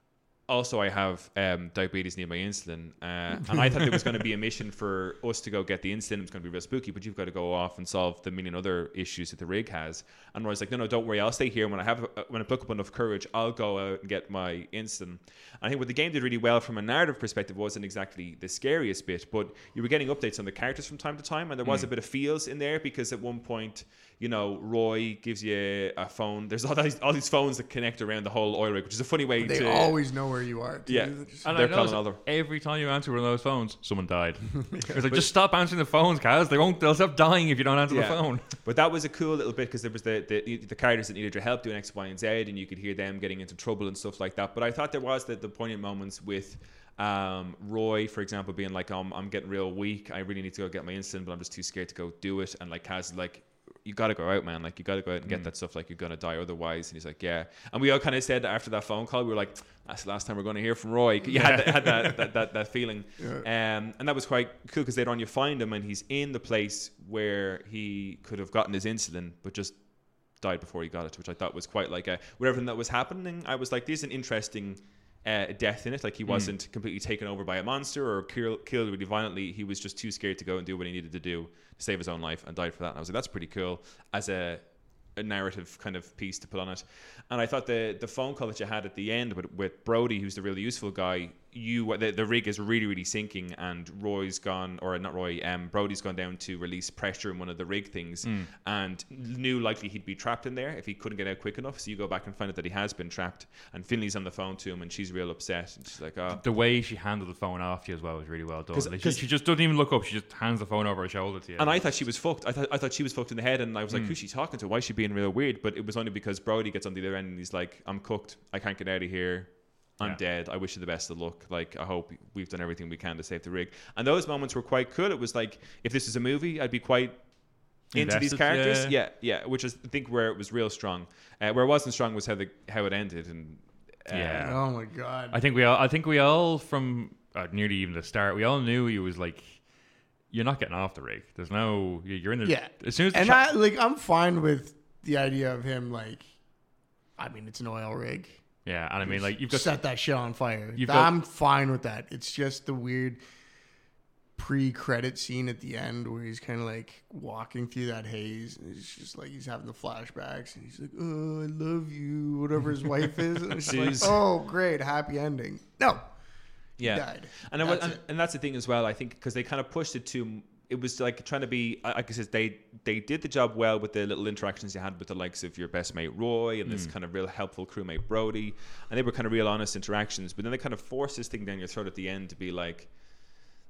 Also, I have um, diabetes, need my insulin, uh, and I thought there was going to be a mission for us to go get the insulin. It was going to be real spooky, but you've got to go off and solve the million other issues that the rig has. And Roy's like, no, no, don't worry, I'll stay here. When I have, uh, when I pluck up enough courage, I'll go out and get my insulin. And I think what the game did really well from a narrative perspective wasn't exactly the scariest bit, but you were getting updates on the characters from time to time, and there was mm. a bit of feels in there because at one point, you know, Roy gives you a phone. There's all these, all these phones that connect around the whole oil rig, which is a funny way they to... They always know where you are, too. Yeah. And they're I calling other. Every time you answer one of those phones, someone died. yeah. It's like, but, just stop answering the phones, Kaz. They won't. They'll stop dying if you don't answer yeah. the phone. But that was a cool little bit because there was the, the the characters that needed your help doing X, Y, and Z, and you could hear them getting into trouble and stuff like that. But I thought there was the, the poignant moments with um, Roy, for example, being like, um, I'm getting real weak. I really need to go get my insulin, but I'm just too scared to go do it. And like Kaz is like, you got to go out, man. Like, you got to go out and get mm. that stuff. Like, you're going to die otherwise. And he's like, yeah. And we all kind of said after that phone call, we were like, that's the last time we're going to hear from Roy. You had, that, had that, that, that, that feeling. Yeah. Um, and that was quite cool because later on you find him and he's in the place where he could have gotten his insulin, but just died before he got it, which I thought was quite like a, with everything that was happening, I was like, there's an interesting uh, death in it. Like, he wasn't mm. completely taken over by a monster or kill, killed really violently. He was just too scared to go and do what he needed to do to save his own life and died for that. And I was like, that's pretty cool as a, a narrative kind of piece to put on it. And I thought the the phone call that you had at the end with, with Brody, who's the really useful guy, you the, the rig is really, really sinking, and Roy's gone, or not Roy, um, Brody's gone down to release pressure in one of the rig things, mm. and knew likely he'd be trapped in there if he couldn't get out quick enough. So you go back and find out that he has been trapped, and Finley's on the phone to him, and she's real upset. And she's like, oh. The way she handled the phone off to you as well was really well done. Cause, like, cause she, she just doesn't even look up. She just hands the phone over her shoulder to you. And I thought she was fucked. I thought I thought she was fucked in the head, and I was like, mm. who's she talking to? Why is she being real weird? But it was only because Brody gets on the other end, and he's like, I'm cooked. I can't get out of here. I'm yeah. dead. I wish you the best of luck. Like, I hope we've done everything we can to save the rig. And those moments were quite cool. It was like, if this was a movie, I'd be quite into Invested, these characters. Yeah. yeah, yeah. Which is, I think, where it was real strong. Uh, where it wasn't strong was how the how it ended. And uh, yeah. Oh my god. I think we all. I think we all from uh, nearly even the start. We all knew he was like, you're not getting off the rig. There's no. You're in the. Yeah. As soon as. The and shot, I like. I'm fine with the idea of him like. I mean, it's an oil rig. Yeah, and I mean, like, you've got set that shit on fire. You've I'm got, fine with that. It's just the weird pre-credit scene at the end where he's kind of like walking through that haze, and it's just like he's having the flashbacks, and he's like, "Oh, I love you," whatever his wife is, and it's like, "Oh, great, happy ending." No, yeah, he died. And that's, was, and, and that's the thing as well. I think because they kind of pushed it to. It was like trying to be, like I said, they they did the job well with the little interactions you had with the likes of your best mate Roy and mm. this kind of real helpful crewmate Brody, and they were kind of real honest interactions. But then they kind of forced this thing down your throat at the end to be like,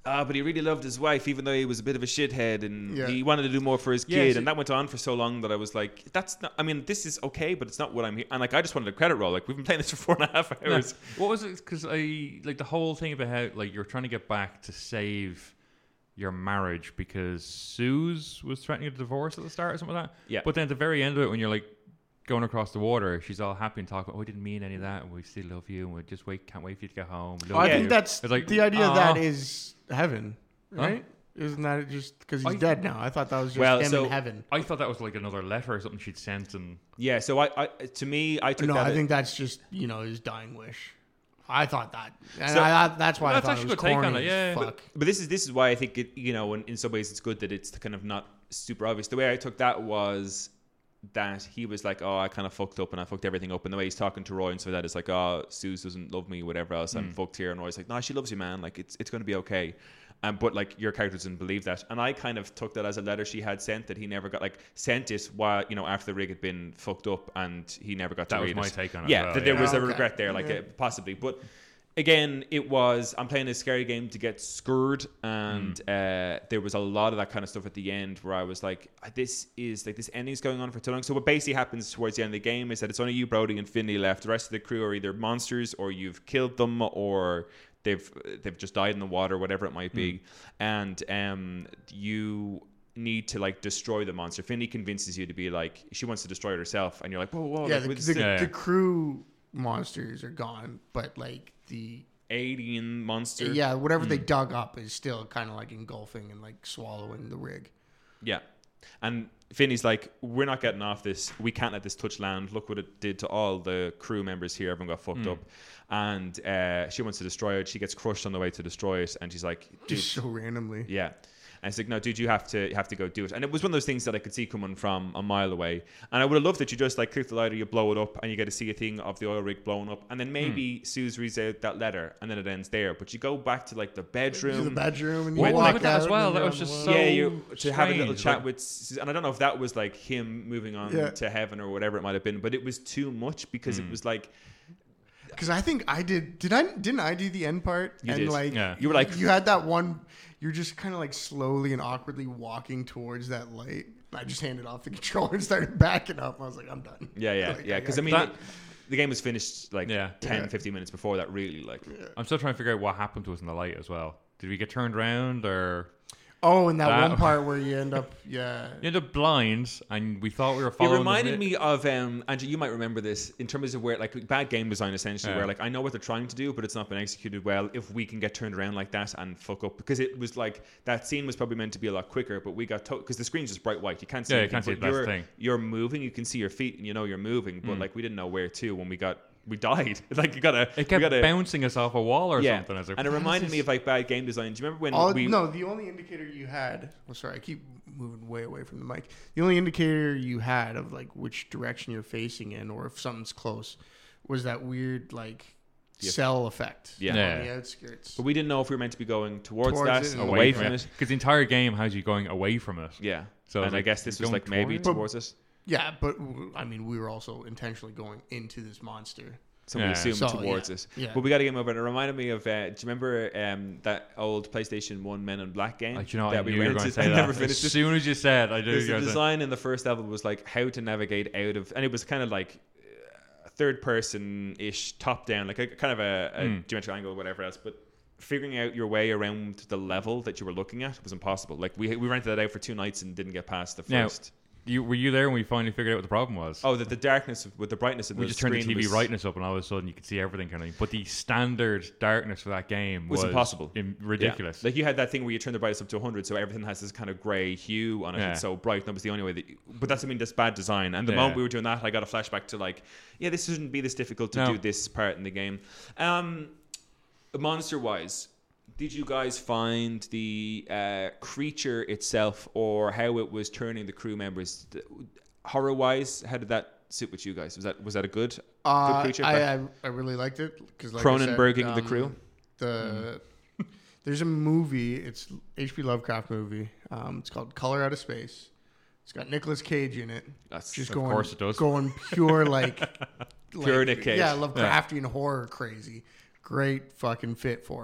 ah, but he really loved his wife, even though he was a bit of a shithead, and Yeah. he wanted to do more for his Yeah, kid, so- and that went on for so long that I was like, that's not. I mean, this is okay, but it's not what I'm here. And like, I just wanted a credit roll. Like, we've been playing this for four and a half Yeah. hours. What was it? Because I like the whole thing about how like you're trying to get back to save your marriage because Suze was threatening a divorce at the start or something like that. Yeah. But then at the very end of it, when you're like going across the water, she's all happy and talking. Oh, we didn't mean any of that, and we still love you, and we just wait, can't wait for you to get home. We Oh, love I you. think that's It's like, the idea of aw. that is heaven, right? Isn't that just because he's I- dead now? I thought that was just Well, him so- in heaven. I thought that was like another letter or something she'd sent, and Yeah. So I, I to me, I took No, that. I think that's just you know his dying wish. I thought that, and So- I, I, that's why That's I thought actually it a was good take corny on it, as yeah. fuck. But this is this is why I think it. You know, in, in some ways, it's good that it's kind of not super obvious. The way I took that was that he was like, "Oh, I kind of fucked up and I fucked everything up," and the way he's talking to Roy and so that is like, "Oh, Suze doesn't love me, whatever else. I'm fucked here." And Roy's like, "No, she loves you, man. Like, it's it's going to be okay." Um, but like your character doesn't believe that, and I kind of took that as a letter she had sent that he never got, like sent it while you know after the rig had been fucked up, and he never got to That was read my it. take on it Yeah, as well, that there yeah. was a Okay. regret there, like Yeah. uh, possibly, but. Again, it was I'm playing a scary game to get screwed, and uh, there was a lot of that kind of stuff at the end where I was like, "This is like this ending's going on for too long." So what basically happens towards the end of the game is that it's only you, Brody, and Finley left. The rest of the crew are either monsters, or you've killed them, or they've they've just died in the water, whatever it might be, and um, you need to like destroy the monster. Finley convinces you to be like she wants to destroy it herself, and you're like, "Whoa, whoa!" yeah, like, the, with the, this Yeah, the yeah. crew monsters are gone, but like the alien monster. yeah, whatever they dug up is still kind of like engulfing and like swallowing the rig. Yeah. And Finney's like, we're not getting off this. We can't let this touch land. Look what it did to all the crew members here. Everyone got fucked up. And uh, she wants to destroy it. She gets crushed on the way to destroy it. And she's like, dude. Just so randomly. Yeah. And it's like, no, dude, you have to you have to go do it. And it was one of those things that I could see coming from a mile away. And I would have loved that you just like click the lighter, you blow it up, and you get to see a thing of the oil rig blowing up. And then maybe Hmm. Suze reads out that letter, and then it ends there. But you go back to like the bedroom. To the bedroom and you When- walk with that out as well, and that you're was on just the so wall. yeah, you to have a little strange, chat like- with, Suze- and I don't know if that was like him moving on Yeah. to heaven or whatever it might have been, but it was too much because Hmm. it was like Because I think I did. Did I? Didn't I do the end part? You and did. like Yeah. You were like- you had that one. You're just kind of like slowly and awkwardly walking towards that light. I just handed off the controller and started backing up. I was like, I'm done. yeah, yeah, Like, yeah. Because I I- mean, That- it- the game was finished like Yeah. ten, Yeah. fifteen minutes before that. Really, like I'm still trying to figure out what happened to us in the light as well. Did we get turned around or Oh, and that, That- one part where you end up, yeah. you end up blind and we thought we were it following? reminded the me of um, Andrew. You might remember this in terms of where like bad game design, essentially, Yeah. where like I know what they're trying to do, but it's not been executed well. If we can get turned around like that and fuck up, because it was like that scene was probably meant to be a lot quicker, but we got because the screen's just bright white. You can't see. Yeah, you anything, can't see but it, that's the you're, thing. You're moving. You can see your feet, and you know you're moving, but Mm. like we didn't know where to when we got we died. Like you gotta. It we kept gotta, bouncing us off a wall or yeah, something. As and it reminded me of like bad game design. Do you remember when All, we? no, the only indicator you had. Oh, sorry, I keep moving way away from the mic. The only indicator you had of like which direction you're facing in, or if something's close, was that weird like Yeah. cell effect. Yeah. on Yeah. the outskirts. But we didn't know if we were meant to be going towards, Towards that, it and away, away from from it. Because the entire game has you going away from it. Yeah. So and it's I like, guess this was going like maybe towards towards us. Yeah, but w- I mean, we were also intentionally going into this monster. So we Yeah. assumed So, towards yeah. us. Yeah. But we got to get over it. It reminded me of, uh, do you remember um, that old PlayStation one Men in Black game? Like, you know, I that knew we you were going to rented say and that. never As finished it? soon as you said, I knew you Because were the going to say. design in the first level was like how to navigate out of, and it was kind of like uh, third person ish, top down, like a kind of a, a Mm. geometric angle or whatever else. But figuring out your way around the level that you were looking at was impossible. Like we we rented that out for two nights and didn't get past the Now, first. You, were you there when we finally figured out what the problem was? Oh, that the darkness with the brightness of we the just turned the screen T V was, brightness up, and all of a sudden you could see everything kind of thing. But the standard darkness for that game Was was, impossible. im- Yeah. ridiculous. Like you had that thing where you turn the brightness up to one hundred, so everything has this kind of grey hue on it. Yeah. It's so bright. That was the only way that. You, but that's I mean, that's bad design. And the Yeah. moment we were doing that, I got a flashback to like, yeah, this shouldn't be this difficult to No. do this part in the game. Um, monster wise, did you guys find the uh, creature itself or how it was turning the crew members horror wise? How did that sit with you guys? Was that was that a good, Uh, good creature? I, I I really liked it because like Cronenberging I said, the um, crew? The there's a movie. It's H P Lovecraft movie. Um, it's called Color Out of Space. It's got Nicolas Cage in it. That's Just of going, course it does. going pure like, Pure like Nick Cage. Yeah, Lovecraftian horror crazy. Great fucking fit for him.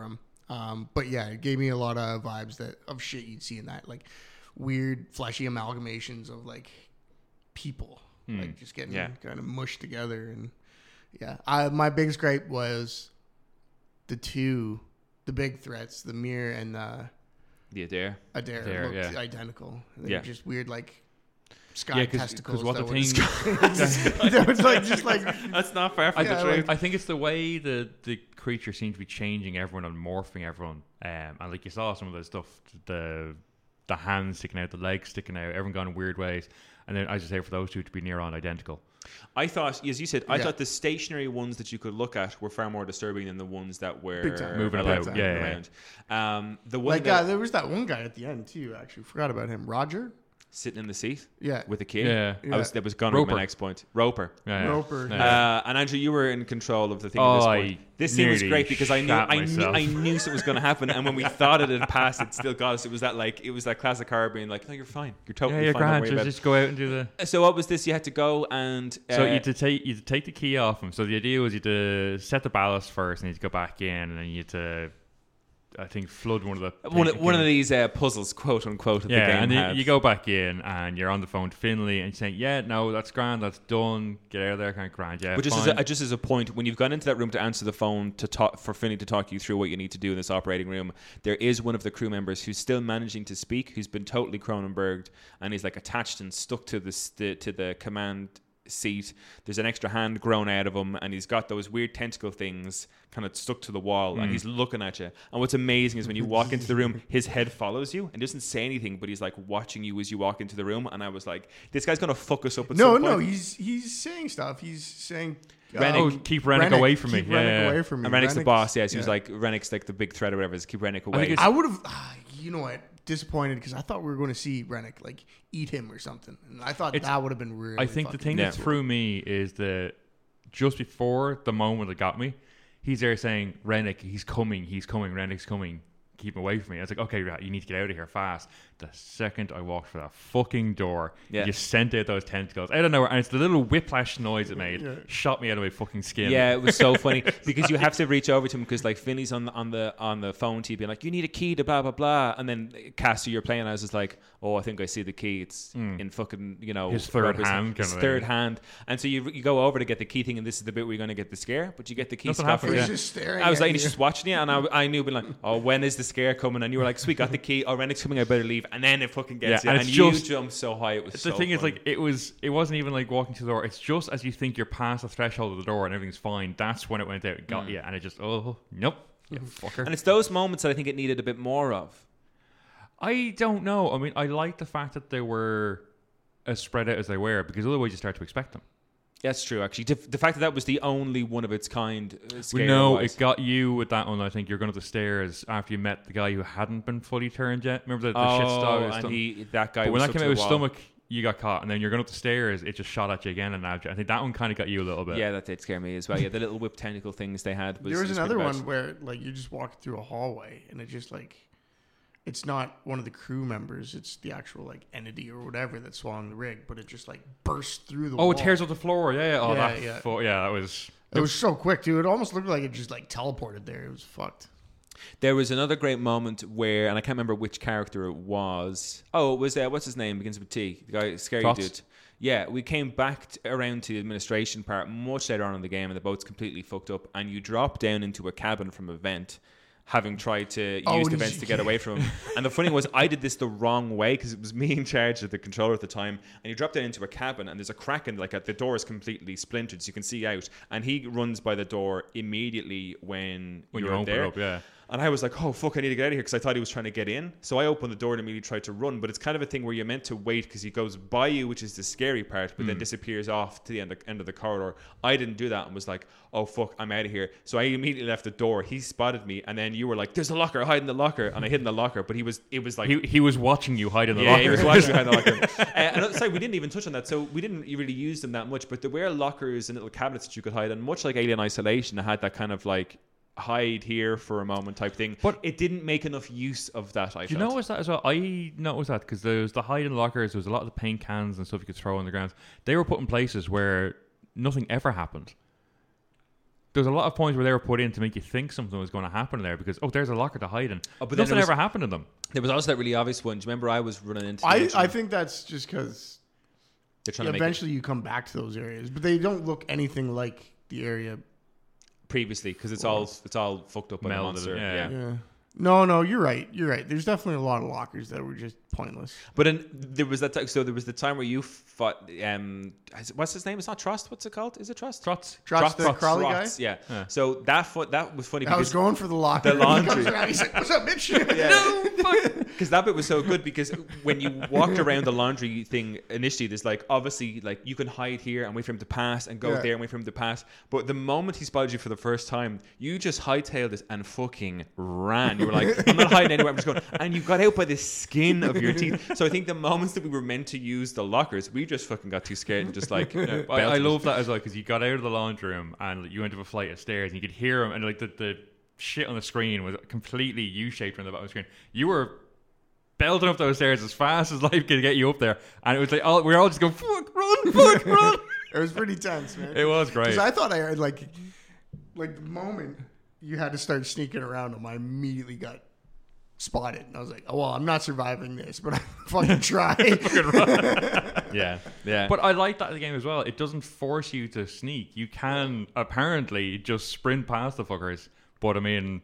Um, but yeah, it gave me a lot of vibes that of shit you'd see in that, like weird fleshy amalgamations of like people, Hmm. like just getting Yeah. kind of mushed together. And yeah, I, my biggest gripe was the two, the big threats, the Mir and uh, The Adair. Adair Adair, looked yeah. identical. They Yeah. were just weird, like sky Yeah, testicles. because what that the were thing, that was like just like That's not far from I, the Yeah, truth. I think it's the way the the creature seems to be changing everyone and morphing everyone. Um, and like you saw some of the stuff, the the hands sticking out, the legs sticking out, everyone going in weird ways. And then, as you say, for those two to be near on identical. I thought, as you said, I Yeah. thought the stationary ones that you could look at were far more disturbing than the ones that were Big time. Moving allowed about, to yeah, move yeah. around. Um, the one like that uh, there was that one guy at the end too. Actually, forgot about him. Roger. sitting in the seat Yeah. with a key. Yeah. I was, that was gonna be Roper. my next point. Roper. Yeah, yeah. Roper. Yeah. Uh, and Andrew, you were in control of the thing. Oh, at this I point. This scene was nearly great because I knew shat I knew, myself. I knew something was going to happen, and when we thought it had passed, it still got us. It was that like it was that classic horror being like, "No, you're fine. You're Yeah, totally you're fine. Don't grand. worry Just, about just go out and do the. it." So what was this? You had to go and uh, So you had to take you had to take the key off him. So the idea was you had to set the ballast first, and you had to go back in, and then you had to, I think, flood one of the one of, one of these uh, puzzles, quote unquote, that yeah, the game and had. you, you go back in, and you're on the phone to Finley, and you're saying, "Yeah, no, that's grand, that's done. Get out of there, kind of grand, yeah." But just as, fine." a, just as a point, when you've gone into that room to answer the phone to talk for Finney to talk you through what you need to do in this operating room, there is one of the crew members who's still managing to speak, who's been totally Cronenberged, and he's like attached and stuck to the st- to the command seat. There's an extra hand grown out of him, and he's got those weird tentacle things kind of stuck to the wall, Mm. and he's looking at you. And what's amazing is when you walk into the room, his head follows you and doesn't say anything, but he's like watching you as you walk into the room. And I was like, this guy's gonna fuck us up at No, some no, point. he's he's saying stuff. He's saying uh, Rennick- oh, keep Rennick away from me. Keep Yeah, Rennick yeah. away from me. And Rennick's the Rennick's- boss, yes. He was yeah. like, Rennick's like the big threat or whatever. Is keep Rennick I think away. it's- I would have, ah, you know what? Disappointed because I thought we were going to see Rennick like eat him or something, and I thought It's- that would have been really. I think the fucking thing Yeah. that threw me is that just before the moment that got me, he's there saying, "Rennick, he's coming, he's coming, Rennick's coming. Keep him away from me." I was like, "Okay, right, you need to get out of here fast." The second I walked through that fucking door, Yeah. you sent out those tentacles out of nowhere, and it's the little whiplash noise it made Yeah. shot me out of my fucking skin. Yeah, it was so funny because you have to reach over to him because like Finney's on the on the on the phone to you being like, you need a key to blah blah blah, and then Cassie you're playing as is like, oh, I think I see the key. It's in fucking you know His third Robert's- hand his kind of third thing. hand, and so you you go over to get the key thing, and this is the bit where you're going to get the scare, but you get the key Nothing scot happens, free. He's yeah. just staring. I was at like, you. he's just watching you, and I, I knew, being like, oh, when is the scare coming? And you were like, sweet, got the key. Oh, Rennick's coming, I better leave. And then it fucking gets Yeah, you, and and, it's you just- jumped so high. It was The so thing is, funny. like, it was, it wasn't even like walking to the door. It's just as you think you're past the threshold of the door and everything's fine. That's when it went out, and got you, and it just, oh, nope, you fucker. and it's those moments that I think it needed a bit more of. I don't know. I mean, I like the fact that they were as spread out as they were, because otherwise you start to expect them. That's true, actually. The, the fact that that was the only one of its kind uh, scare. We know wise. it got you with that one. I think you're going up the stairs after you met the guy who hadn't been fully turned yet. Remember the, the Oh, shit star? and he, that guy But when was that stuck came out to of his the wall. stomach, you got caught, and then you're going up the stairs. It just shot at you again and nabbed you. I think that one kind of got you a little bit. Yeah, that did scare me as well. Yeah, the little whip tentacle things they had. Was, there was was another pretty one bad. where like you just walk through a hallway and it just like it's not one of the crew members, it's the actual like entity or whatever that's swallowing the rig, but it just like bursts through the Oh, wall. it tears up the floor. Yeah, yeah. Oh, Yeah, that. yeah. Fu- yeah, that was. It was so quick, dude. It almost looked like it just like teleported there. It was fucked. There was another great moment where, and I can't remember which character it was. Oh, it was, uh, what's his name? Begins with T. The guy, scary Trots? dude. Yeah, we came back t- around to the administration part much later on in the game, and the boat's completely fucked up, and you drop down into a cabin from a vent, having tried to Oh, use the did vents you- to get away from him. And the funny thing was, I did this the wrong way because it was me in charge of the controller at the time. And you drop down into a cabin, and there's a crack in like a, the door is completely splintered, so you can see out. And he runs by the door immediately when, When you're you open there. it up, yeah. And I was like, oh, fuck, I need to get out of here because I thought he was trying to get in. So I opened the door and immediately tried to run. But it's kind of a thing where you're meant to wait because he goes by you, which is the scary part, but then Hmm. disappears off to the end of, end of the corridor. I didn't do that and was like, oh, fuck, I'm out of here. So I immediately left the door. He spotted me. And then you were like, there's a locker, hide in the locker. And I hid in the locker. But he was, it was like... He, he was watching you hide in the yeah, locker. he was watching behind the locker. uh, and sorry, we didn't even touch on that. So we didn't really use them that much, but there were lockers and little cabinets that you could hide. And much like Alien Isolation, it had that kind of like hide here for a moment type thing. But- it didn't make enough use of that, I Do you felt. notice that as well? I noticed that because there was the hide in lockers, there was a lot of the paint cans and stuff you could throw on the ground. They were put in places where nothing ever happened. There's a lot of points where they were put in to make you think something was going to happen there because, oh, there's a locker to hide in. Oh, but Nothing was, ever happened to them. There was also that really obvious one. Do you remember I was running into I, I think that's just because they're trying yeah, to make eventually you come back to those areas, but they don't look anything like the area previously because it's all it's all fucked up by the Melded, monster. yeah. Yeah. Yeah. No, no, you're right. You're right. There's definitely a lot of lockers that were just pointless. But then there was that. T- so there was the time where you fought. Um, what's his name? It's not Trust. What's it called? Is it Trust? Trots. Trots, the Crowley guy? Trots, yeah. Yeah. So that foot that was funny. I was going for the locker. the laundry. He comes around, he's like, "What's up, bitch?" Because that bit was so good because when you walked around the laundry thing initially, there's like obviously like you can hide here and wait for him to pass and go Yeah. there and wait for him to pass. But the moment he spotted you for the first time, you just hightailed it and fucking ran. You were like, I'm not hiding anywhere. I'm just going. And you got out by the skin of your teeth. So I think the moments that we were meant to use the lockers, we just fucking got too scared and just like. You know, I, I belted. love that as well because you got out of the laundry room and you went up a flight of stairs and you could hear him and like the, the shit on the screen was completely U-shaped on the bottom of the screen. You were belting up those stairs as fast as life could get you up there, and it was like all, we were all just going fuck run, fuck run. It was pretty tense, man. It was great. Because I thought I had like, like the moment you had to start sneaking around them, I immediately got spotted, and I was like, "Oh well, I'm not surviving this, but I fucking try." Yeah, yeah. But I like that in the game as well. It doesn't force you to sneak. You can apparently just sprint past the fuckers. But I mean,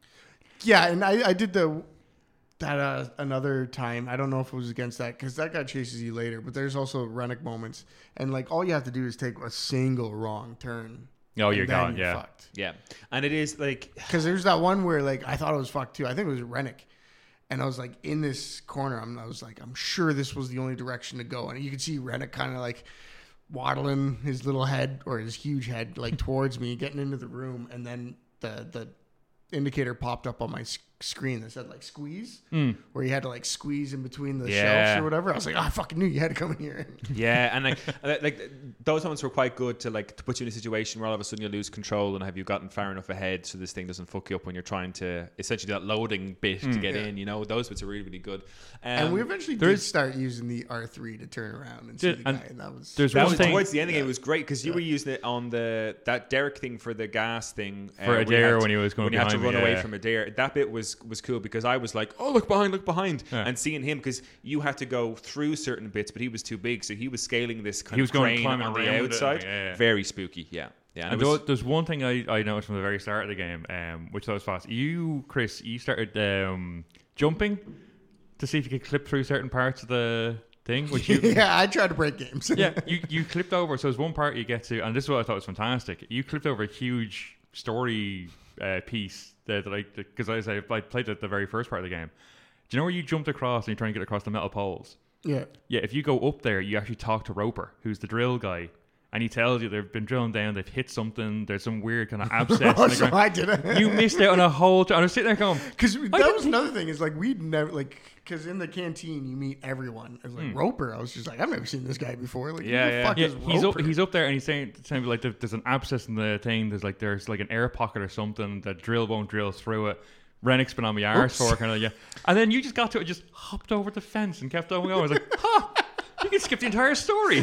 Yeah, and I, I did the that uh, another time. I don't know if it was against that because that guy chases you later. But there's also Rennick moments, and like all you have to do is take a single wrong turn. oh, you're and then gone. you're Yeah. fucked. yeah, and it is like Because there's that one where like I thought it was fucked too. I think it was Rennick, and I was like in this corner. I'm, I was like, I'm sure this was the only direction to go, and you could see Rennick kind of like waddling his little head or his huge head like towards me, getting into the room, and then the the indicator popped up on my sc- screen that said like squeeze, Mm. where you had to like squeeze in between the Yeah. shelves or whatever. I was like, oh, I fucking knew you had to come in here. yeah, and like like those moments were quite good to like to put you in a situation where all of a sudden you lose control and have you gotten far enough ahead so this thing doesn't fuck you up when you're trying to essentially that loading bit to get Yeah. in. You know, those bits are really really good. Um, And we eventually did there's- start using the R three to turn around and see Did- the and guy, and that was there's that one was thing- towards the end of the game. It was great because you Yeah. were using it on the that Derek thing for the gas thing For where you Adair had- when he was going when you had to behind run me, away yeah. from Adair. That bit was was cool because I was like, oh look behind, look behind, Yeah. and seeing him because you had to go through certain bits, but he was too big, so he was scaling this kind He of was going crane climbing on the around it, outside. yeah, yeah. Very spooky, yeah, yeah. And And it was, there- there's one thing I, I noticed from the very start of the game, um, which was fast. You, Chris, you started um, jumping to see if you could clip through certain parts of the thing, which you yeah, I tried to break games. yeah, you, you clipped over. So there's one part you get to, and this is what I thought was fantastic. You clipped over a huge story uh, piece that, that I, because as I, I played at the very first part of the game. Do you know where you jumped across and you're trying to get across the metal poles? yeah. Yeah, if you go up there, you actually talk to Roper, who's the drill guy, and he tells you they've been drilling down, they've hit something, there's some weird kind of abscess. Oh, in the so ground. I did it. You missed out on a whole. T- I was sitting there going, Because that didn't- was another thing is like we'd never like because in the canteen you meet everyone. I was like Hmm. Roper. I was just like I've never seen this guy before. Like Yeah, who the yeah. fuck yeah, is he's up, Roper? he's up there and he's saying, saying like there- there's an abscess in the thing. There's like there's like an air pocket or something. The drill won't drill through it. Rennick's been on my arse Oops. for kind of yeah, and then you just got to it, just hopped over the fence and kept on going. I was like, huh, you can skip the entire story.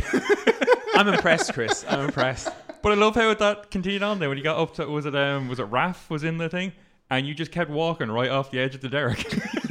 I'm impressed, Chris. I'm impressed. But I love how that continued on there when you got up to was it um was it Raph was in the thing and you just kept walking right off the edge of the derrick.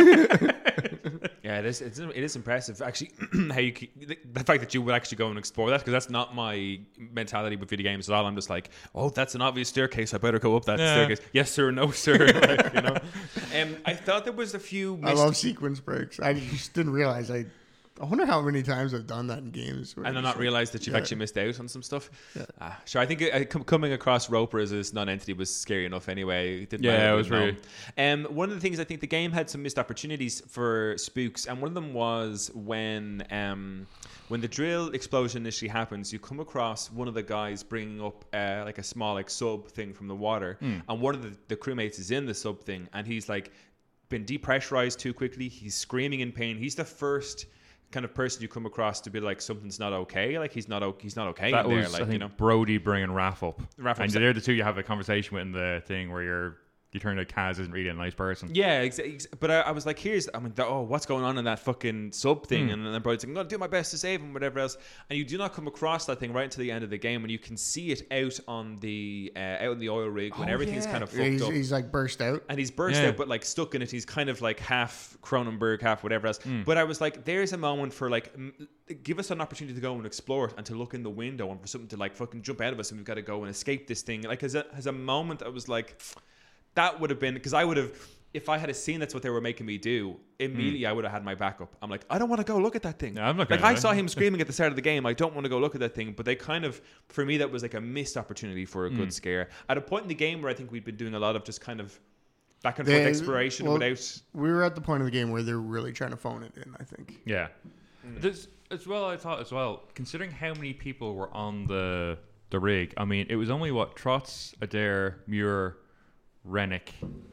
Yeah, it is. It's, it is impressive, actually. How you the, the fact that you would actually go and explore that because that's not my mentality with video games at all. I'm just like, oh, that's an obvious staircase. I better go up that Yeah. staircase. Yes, sir. No, sir. Like, you know. Um, I thought there was a few. I Missed, love sequence breaks. I just didn't realize I. I wonder how many times I've done that in games. where and it's then not like- realize that you've yeah. actually missed out on some stuff. Yeah. Ah, sure, I think uh, com- coming across Roper as this non-entity was scary enough anyway. It didn't Yeah, matter it if was known. really- Um, one of the things I think the game had some missed opportunities for spooks, and one of them was when um, when the drill explosion initially happens, you come across one of the guys bringing up uh, like a small like sub thing from the water, Hmm. and one of the, the crewmates is in the sub thing, and he's like been depressurized too quickly. He's screaming in pain. He's the first kind of person you come across to be like something's not okay. Like he's not o- he's not okay That in there. was Like I think you know. Brody bringing Raph up. Raph and up- they're the two you have a conversation with in the thing where you're you turn out Kaz isn't really a nice person. Yeah, ex- ex- but I, I was like, here's, I mean, the, oh, what's going on in that fucking sub thing? Mm. And then Brian's like, I'm going to do my best to save him, whatever else. And you do not come across that thing right until the end of the game, and you can see it out on the uh, out in the oil rig when Oh, everything's yeah. kind of fucked He's, up. he's like burst out. And he's burst Yeah. out, but like stuck in it. He's kind of like half Cronenberg, half whatever else. Mm. But I was like, there's a moment for like, m- give us an opportunity to go and explore it and to look in the window and for something to like fucking jump out of us and we've got to go and escape this thing. Like, as a, as a moment, I was like, that would have been, because I would have, if I had seen that's what they were making me do, immediately mm. I would have had my backup. I'm like, I don't want to go look at that thing. No, I'm not like, gonna I do saw that. him screaming at the start of the game. I don't want to go look at that thing. But they kind of, for me, that was like a missed opportunity for a Mm. good scare. At a point in the game where I think we'd been doing a lot of just kind of back and forth They- exploration well, without. We were at the point of the game where they're really trying to phone it in, I think. Yeah. This, as well, I thought as well, considering how many people were on the the rig, I mean, it was only what, Trotz, Adair, Muir, Rennick.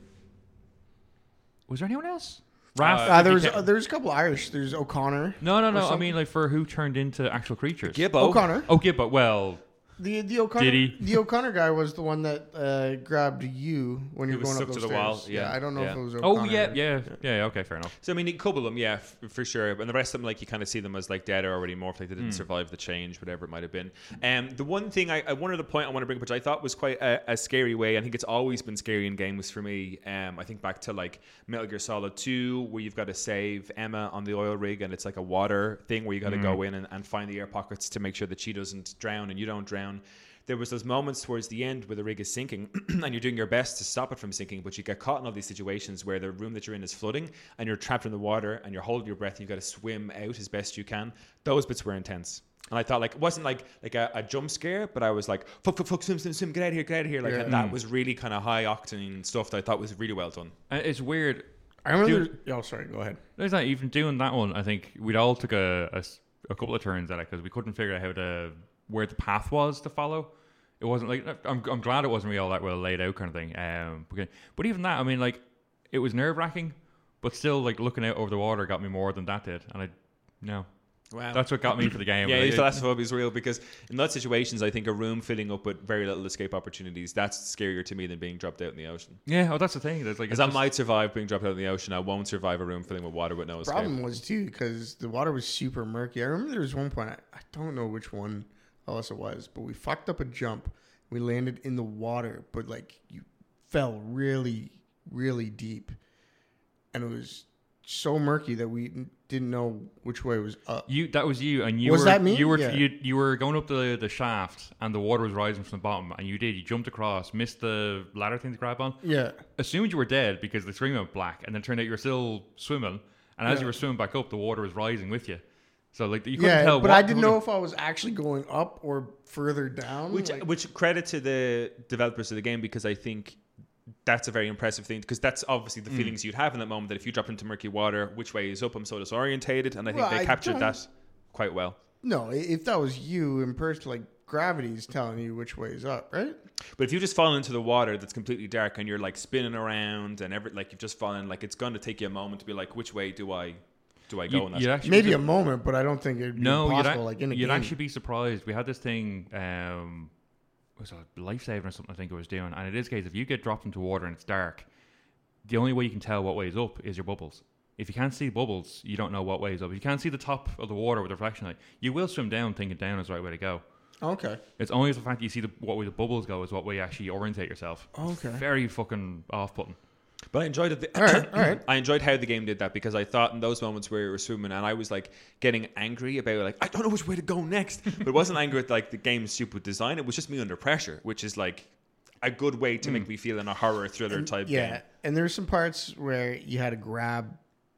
Was there anyone else? Raph? Uh, Uh, there was Kept- uh, there's a couple Irish. There's O'Connor. no, no, or no. I something. mean, like, for who turned into actual creatures. Gibbo. O'Connor. Oh, Gibbo. Well, The the O'Connor Did he? the O'Connor guy was the one that uh, grabbed you when He you were was going up stuck those to the stairs. wall, yeah, I don't know yeah. if it was oh, O'Connor. yeah, yeah, yeah, yeah. Okay, fair enough. So I mean, a couple of them, yeah, f- for sure. And the rest of them, like you kind of see them as like dead or already morphed, like they didn't Mm. survive the change, whatever it might have been. Um, the one thing I, I one other point I want to bring up, which I thought was quite a, a scary way. I think it's always been scary in games for me. Um, I think back to like Metal Gear Solid two, where you've got to save Emma on the oil rig, and it's like a water thing where you got to Mm. go in and, and find the air pockets to make sure that she doesn't drown and you don't drown. There was those moments towards the end where the rig is sinking and you're doing your best to stop it from sinking, but you get caught in all these situations where the room that you're in is flooding and you're trapped in the water and you're holding your breath and you've got to swim out as best you can. Those bits were intense. And I thought like, it wasn't like like a, a jump scare, but I was like, fuck, fuck, fuck, swim, swim, swim, get out of here, get out of here. Like, Yeah. and that Mm. was really kind of high octane stuff that I thought was really well done. And it's weird. I remember. Dude. there- oh, sorry. Go ahead. There's not even doing that one. I think we'd all took a, a s- a couple of turns at it because we couldn't figure out how to where the path was to follow. It wasn't like I'm. I'm glad it wasn't really all that well laid out kind of thing. Um, but, but even that, I mean, like it was nerve wracking, but still, like looking out over the water got me more than that did. And I, no, Wow. that's what got me for the game. Yeah, Like, his it- thalassophobia is real because in those situations, I think a room filling up with very little escape opportunities, that's scarier to me than being dropped out in the ocean. yeah, oh, that's the thing. That's like Because it's I just- might survive being dropped out in the ocean. I won't survive a room filling with water with no escape. Problem was too because the water was super murky. I remember there was one point. I, I don't know which one else it was, but we fucked up a jump. We landed in the water, but like you fell really, really deep, and it was so murky that we n- didn't know which way was up. You that was you, and you Was were that me? you were Yeah. you, you were going up the the shaft, and the water was rising from the bottom, and you did you jumped across, missed the ladder thing to grab on, Yeah, assumed you were dead because the screen went black, and then turned out you were still swimming, and as Yeah. you were swimming back up, the water was rising with you. So like you couldn't yeah, tell. but what I didn't was know if I was actually going up or further down. Which, like- which credit to the developers of the game, because I think that's a very impressive thing, because that's obviously the Mm. feelings you'd have in that moment, that if you drop into murky water, which way is up? I'm so disorientated, and I think Well, they I captured don't- that quite well. no, i- if that was you in person, like gravity's telling you which way is up, right? But if you just fall into the water that's completely dark and you're like spinning around and every like you've just fallen, like it's going to take you a moment to be like, which way do I do I go? You, in that? you'd actually Maybe be a moment, but I don't think it'd be no, you'd, impossible. ac- like in a you'd game. actually be surprised. We had this thing, um, was it life saving or something? I think it was doing, and it is case if you get dropped into water and it's dark, the only way you can tell what way is up is your bubbles. If you can't see bubbles, you don't know what way is up. If you can't see the top of the water with the reflection light, you will swim down thinking down is the right way to go. Okay. It's only the fact that you see the, what way the bubbles go is what way you actually orientate yourself. Okay. Very fucking off-putting. But I enjoyed it. All right, all right. I enjoyed how the game did that, because I thought in those moments where you were swimming and I was like getting angry about like I don't know which way to go next, but it wasn't angry at like the game's stupid design. It was just me under pressure, which is like a good way to make me feel in a horror thriller And- type yeah, game. and there's some parts where you had to grab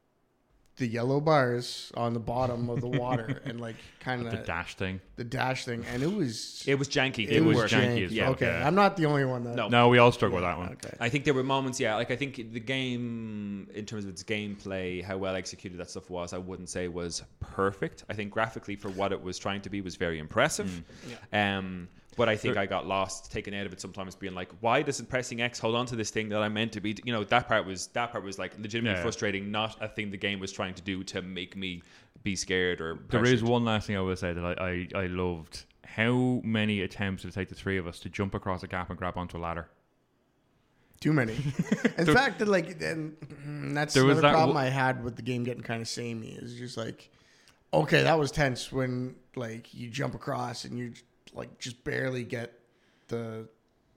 the yellow bars on the bottom of the water and like kind The of dash thing. the dash thing, and it was It was janky. It was work. janky as Yeah. fuck, Okay, yeah. I'm not the only one that. No. No, we all struggle with that one. Okay. I think there were moments, yeah, like I think the game, in terms of its gameplay, how well executed that stuff was, I wouldn't say was perfect. I think graphically, for what it was trying to be, was very impressive. Um, but I think There- I got lost, taken out of it sometimes, being like, why doesn't pressing X hold on to this thing that I'm meant to be? You know, that part was that part was like legitimately Yeah. frustrating, not a thing the game was trying to do to make me be scared or There is pressured. one last thing I will say that I, I, I loved. How many attempts did it take the three of us to jump across a gap and grab onto a ladder? too many. In fact, that like, and that's There was another that problem w- I had with the game getting kind of samey. Is just like, okay, that was tense when like you jump across and you like just barely get the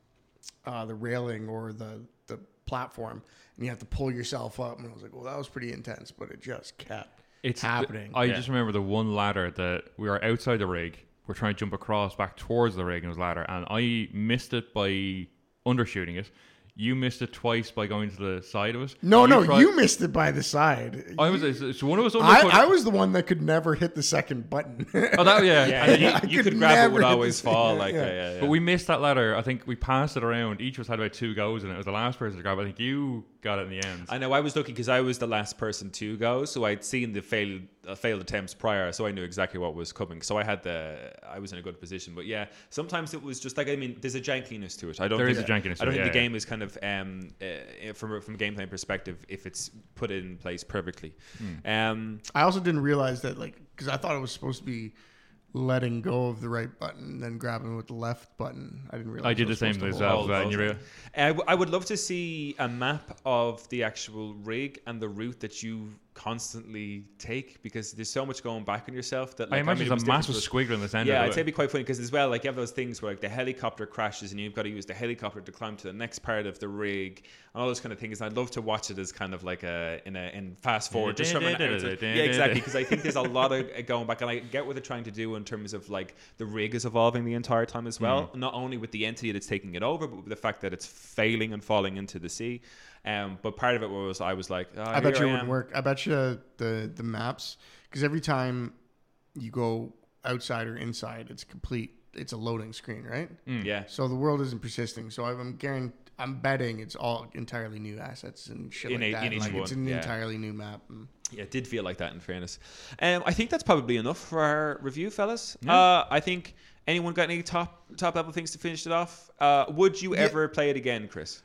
uh, the railing or the the platform, and you have to pull yourself up. And I was like, well, that was pretty intense, but it just kept It's happening. The, I Yeah. just remember the one ladder that we were outside the rig. We're trying to jump across back towards the rig and it was ladder, and I missed it by undershooting it. You missed it twice by going to the side of it. no, no, tried- you missed it by the side. I was. So one of us I, undercut. I was the one that could never hit the second button. oh, that yeah. Yeah, And you, I you could could grab it, never would hit always this- fall. yeah, Like, yeah. yeah, yeah, yeah. But we missed that ladder. I think we passed it around. Each of us had about two goes, and it was the last person to grab it. I think you got it in the end. I know I was lucky because I was the last person to go, so I'd seen the failed uh, failed attempts prior, so I knew exactly what was coming. So I had the I was in a good position. But yeah, sometimes it was just like I mean, there's a jankiness to it. I don't. There think, is a jankiness to I don't it, think yeah, the yeah. game is kind of um uh, from from a gameplay perspective if it's put in place perfectly. Hmm. Um, I also didn't realize that, like, because I thought it was supposed to be letting go of the right button and then grabbing with the left button. I didn't realize I did it the was same supposed to myself. hold. uh, and you rea- I, w- I would love to see a map of the actual rig and the route that you constantly take because there's so much going back on yourself that like, I imagine mean, it was it's a massive difficult. squiggle in the center. Yeah, of I'd it. say it'd be quite funny because as well, like you have those things where like the helicopter crashes and you've got to use the helicopter to climb to the next part of the rig and all those kind of things. And I'd love to watch it as kind of like a in a in fast forward, just from an outside- yeah, exactly. Because I think there's a lot of uh, going back, and I get what they're trying to do in terms of like the rig is evolving the entire time as well. Not only with the entity that's taking it over, but with the fact that it's failing and falling into the sea. Um, but part of it was I was like, oh, I bet here you it I wouldn't am. work. I bet you the the maps, because every time you go outside or inside, it's complete. It's a loading screen, right? Yeah. So the world isn't persisting. So I'm guaranteed. I'm betting it's all entirely new assets and shit In like a- that. in each Like it's one, an yeah. entirely new map. And Yeah, it did feel like that in fairness. Um, I think that's probably enough for our review, fellas. Uh, I think anyone got any top top level things to finish it off? Uh, would you Yeah. ever play it again, Chris?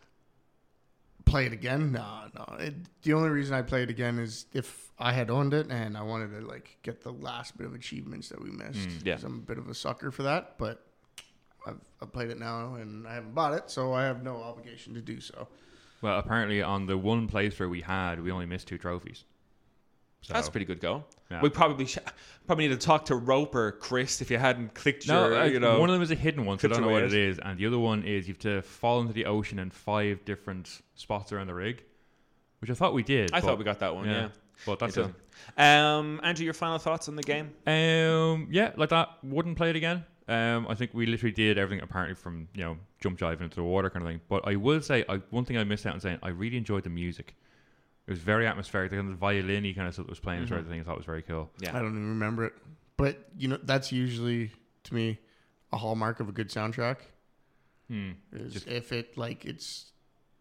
play it again? No, no. It, the only reason I play it again is if I had owned it and I wanted to like get the last bit of achievements that we missed. yeah. 'Cause I'm a bit of a sucker for that, but I've, I've played it now and I haven't bought it, so I have no obligation to do so. Well, apparently on the one playthrough we had, we only missed two trophies. So, That's a pretty good go. Yeah. We probably sh- probably need to talk to Roper, Chris, if you hadn't clicked No, your, uh, you know. one of them is a hidden one, so I clicked don't know your what way it out. is, and the other one is you have to fall into the ocean in five different spots around the rig, which I thought we did. I but- thought we got that one. Yeah. but that's It it. doesn't. Um, Andrew, your final thoughts on the game? Um, yeah, like that. Wouldn't play it again. Um, I think we literally did everything apparently from you know jump diving into the water kind of thing. But I will say, I, one thing I missed out on saying, I really enjoyed the music. It was very atmospheric. The kind of violin-y kind of stuff that was playing throughout the thing. I thought was very cool. Yeah. I don't even remember it. But, you know, that's usually, to me, a hallmark of a good soundtrack. Hmm. Is Just- if it, like, it's...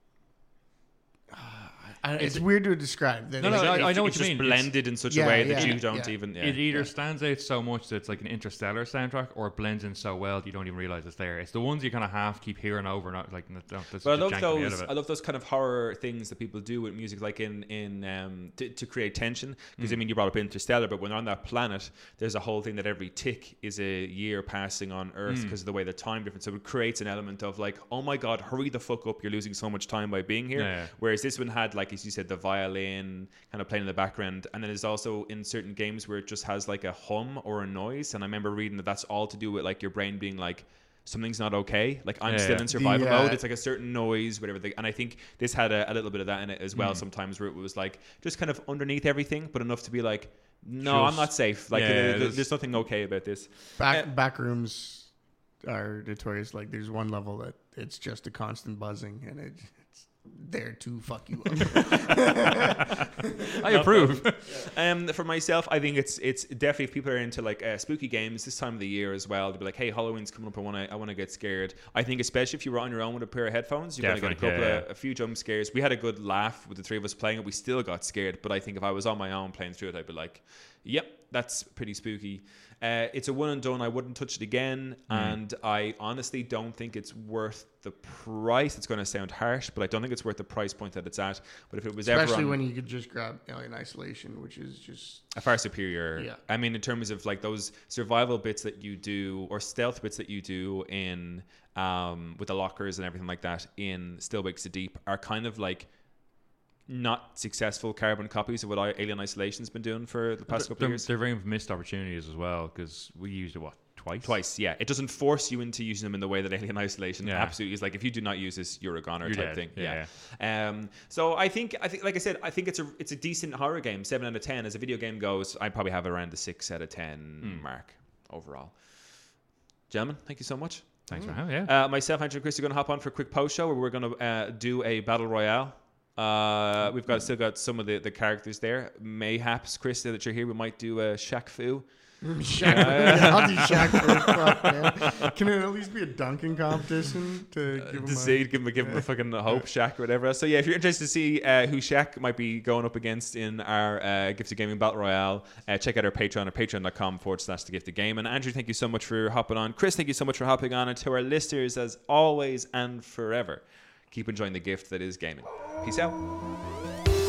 Uh, I, Is it's it- weird to describe. That No, it's- no, I- It's- I know what it's you just mean. It's- blended in such Yeah, a way that yeah, you don't yeah. even. Yeah. It either yeah. stands out so much that it's like an interstellar soundtrack, or it blends in so well that you don't even realize it's there. It's the ones you kind of half keep hearing over, not like that's But I just love janking me out those. of I it. love those kind of horror things that people do with music, like in in um, to, to create tension. Because I mean, you brought up Interstellar, but when on that planet, there's a whole thing that every tick is a year passing on Earth because of the way the time difference. So it creates an element of like, oh my god, hurry the fuck up! You're losing so much time by being here. Yeah, yeah. Whereas this one had, like as you said, the violin kind of playing in the background, and then there's also in certain games where it just has like a hum or a noise. And I remember reading that that's all to do with like your brain being like, something's not okay. Like I'm Yeah, still yeah. in survival The, uh, mode. It's like a certain noise, whatever. The, and I think this had a, a little bit of that in it as well. Sometimes where it was like just kind of underneath everything, but enough to be like, no, I'm Just- not safe. Like yeah, uh, there- there's- there's nothing okay about this. Back Uh, back rooms are notorious. Like there's one level that it's just a constant buzzing, and it, it's there to fuck you up. I approve. Um, for myself, I think it's it's definitely if people are into like uh, spooky games this time of the year as well. They'll be like, "Hey, Halloween's coming up. I want to I want to get scared." I think especially if you were on your own with a pair of headphones, you're going to get a Definitely, couple yeah, of yeah. a few jump scares. We had a good laugh with the three of us playing it. We still got scared, but I think if I was on my own playing through it, I'd be like, "Yep, that's pretty spooky." Uh, it's a one and done. I wouldn't touch it again, mm. and I honestly don't think it's worth the price. It's going to sound harsh, but I don't think it's worth the price point that it's at. But if it was especially ever on, when you could just grab Alien Isolation, which is just a far superior. Yeah. I mean, in terms of like those survival bits that you do or stealth bits that you do in um, with the lockers and everything like that in Still Wakes the Deep are kind of like not successful carbon copies of what Alien Isolation's been doing for the past couple they're, of years. They're very missed opportunities as well, because we used it what twice. Twice, yeah. It doesn't force you into using them in the way that Alien Isolation yeah. absolutely is. Like if you do not use this, you're a goner you're type dead. thing. Yeah. yeah. Um. So I think I think like I said, I think it's a it's a decent horror game. Seven out of ten as a video game goes. I probably have around the six out of ten mm. mark overall. Gentlemen, thank you so much. Thanks mm. for having me. Yeah. Uh, myself, Andrew, and Chris are going to hop on for a quick post show where we're going to uh, do a battle royale. Uh, we've got still got some of the, the characters there. Mayhaps, Chris, now that you're here, we might do a Shaq Fu. Shaq, yeah, I'll do Shaq Fu. Fuck, man. Can it at least be a dunking competition to give him to a, see, give him, give him a fucking hope, Shaq or whatever. So yeah, if you're interested to see uh, who Shaq might be going up against in our uh, Gifted Gaming Battle Royale, uh, check out our Patreon at patreon.com forward slash the Gifted Game. And Andrew, thank you so much for hopping on. Chris, thank you so much for hopping on. And to our listeners, as always and forever, keep enjoying the gift that is gaming. Peace out.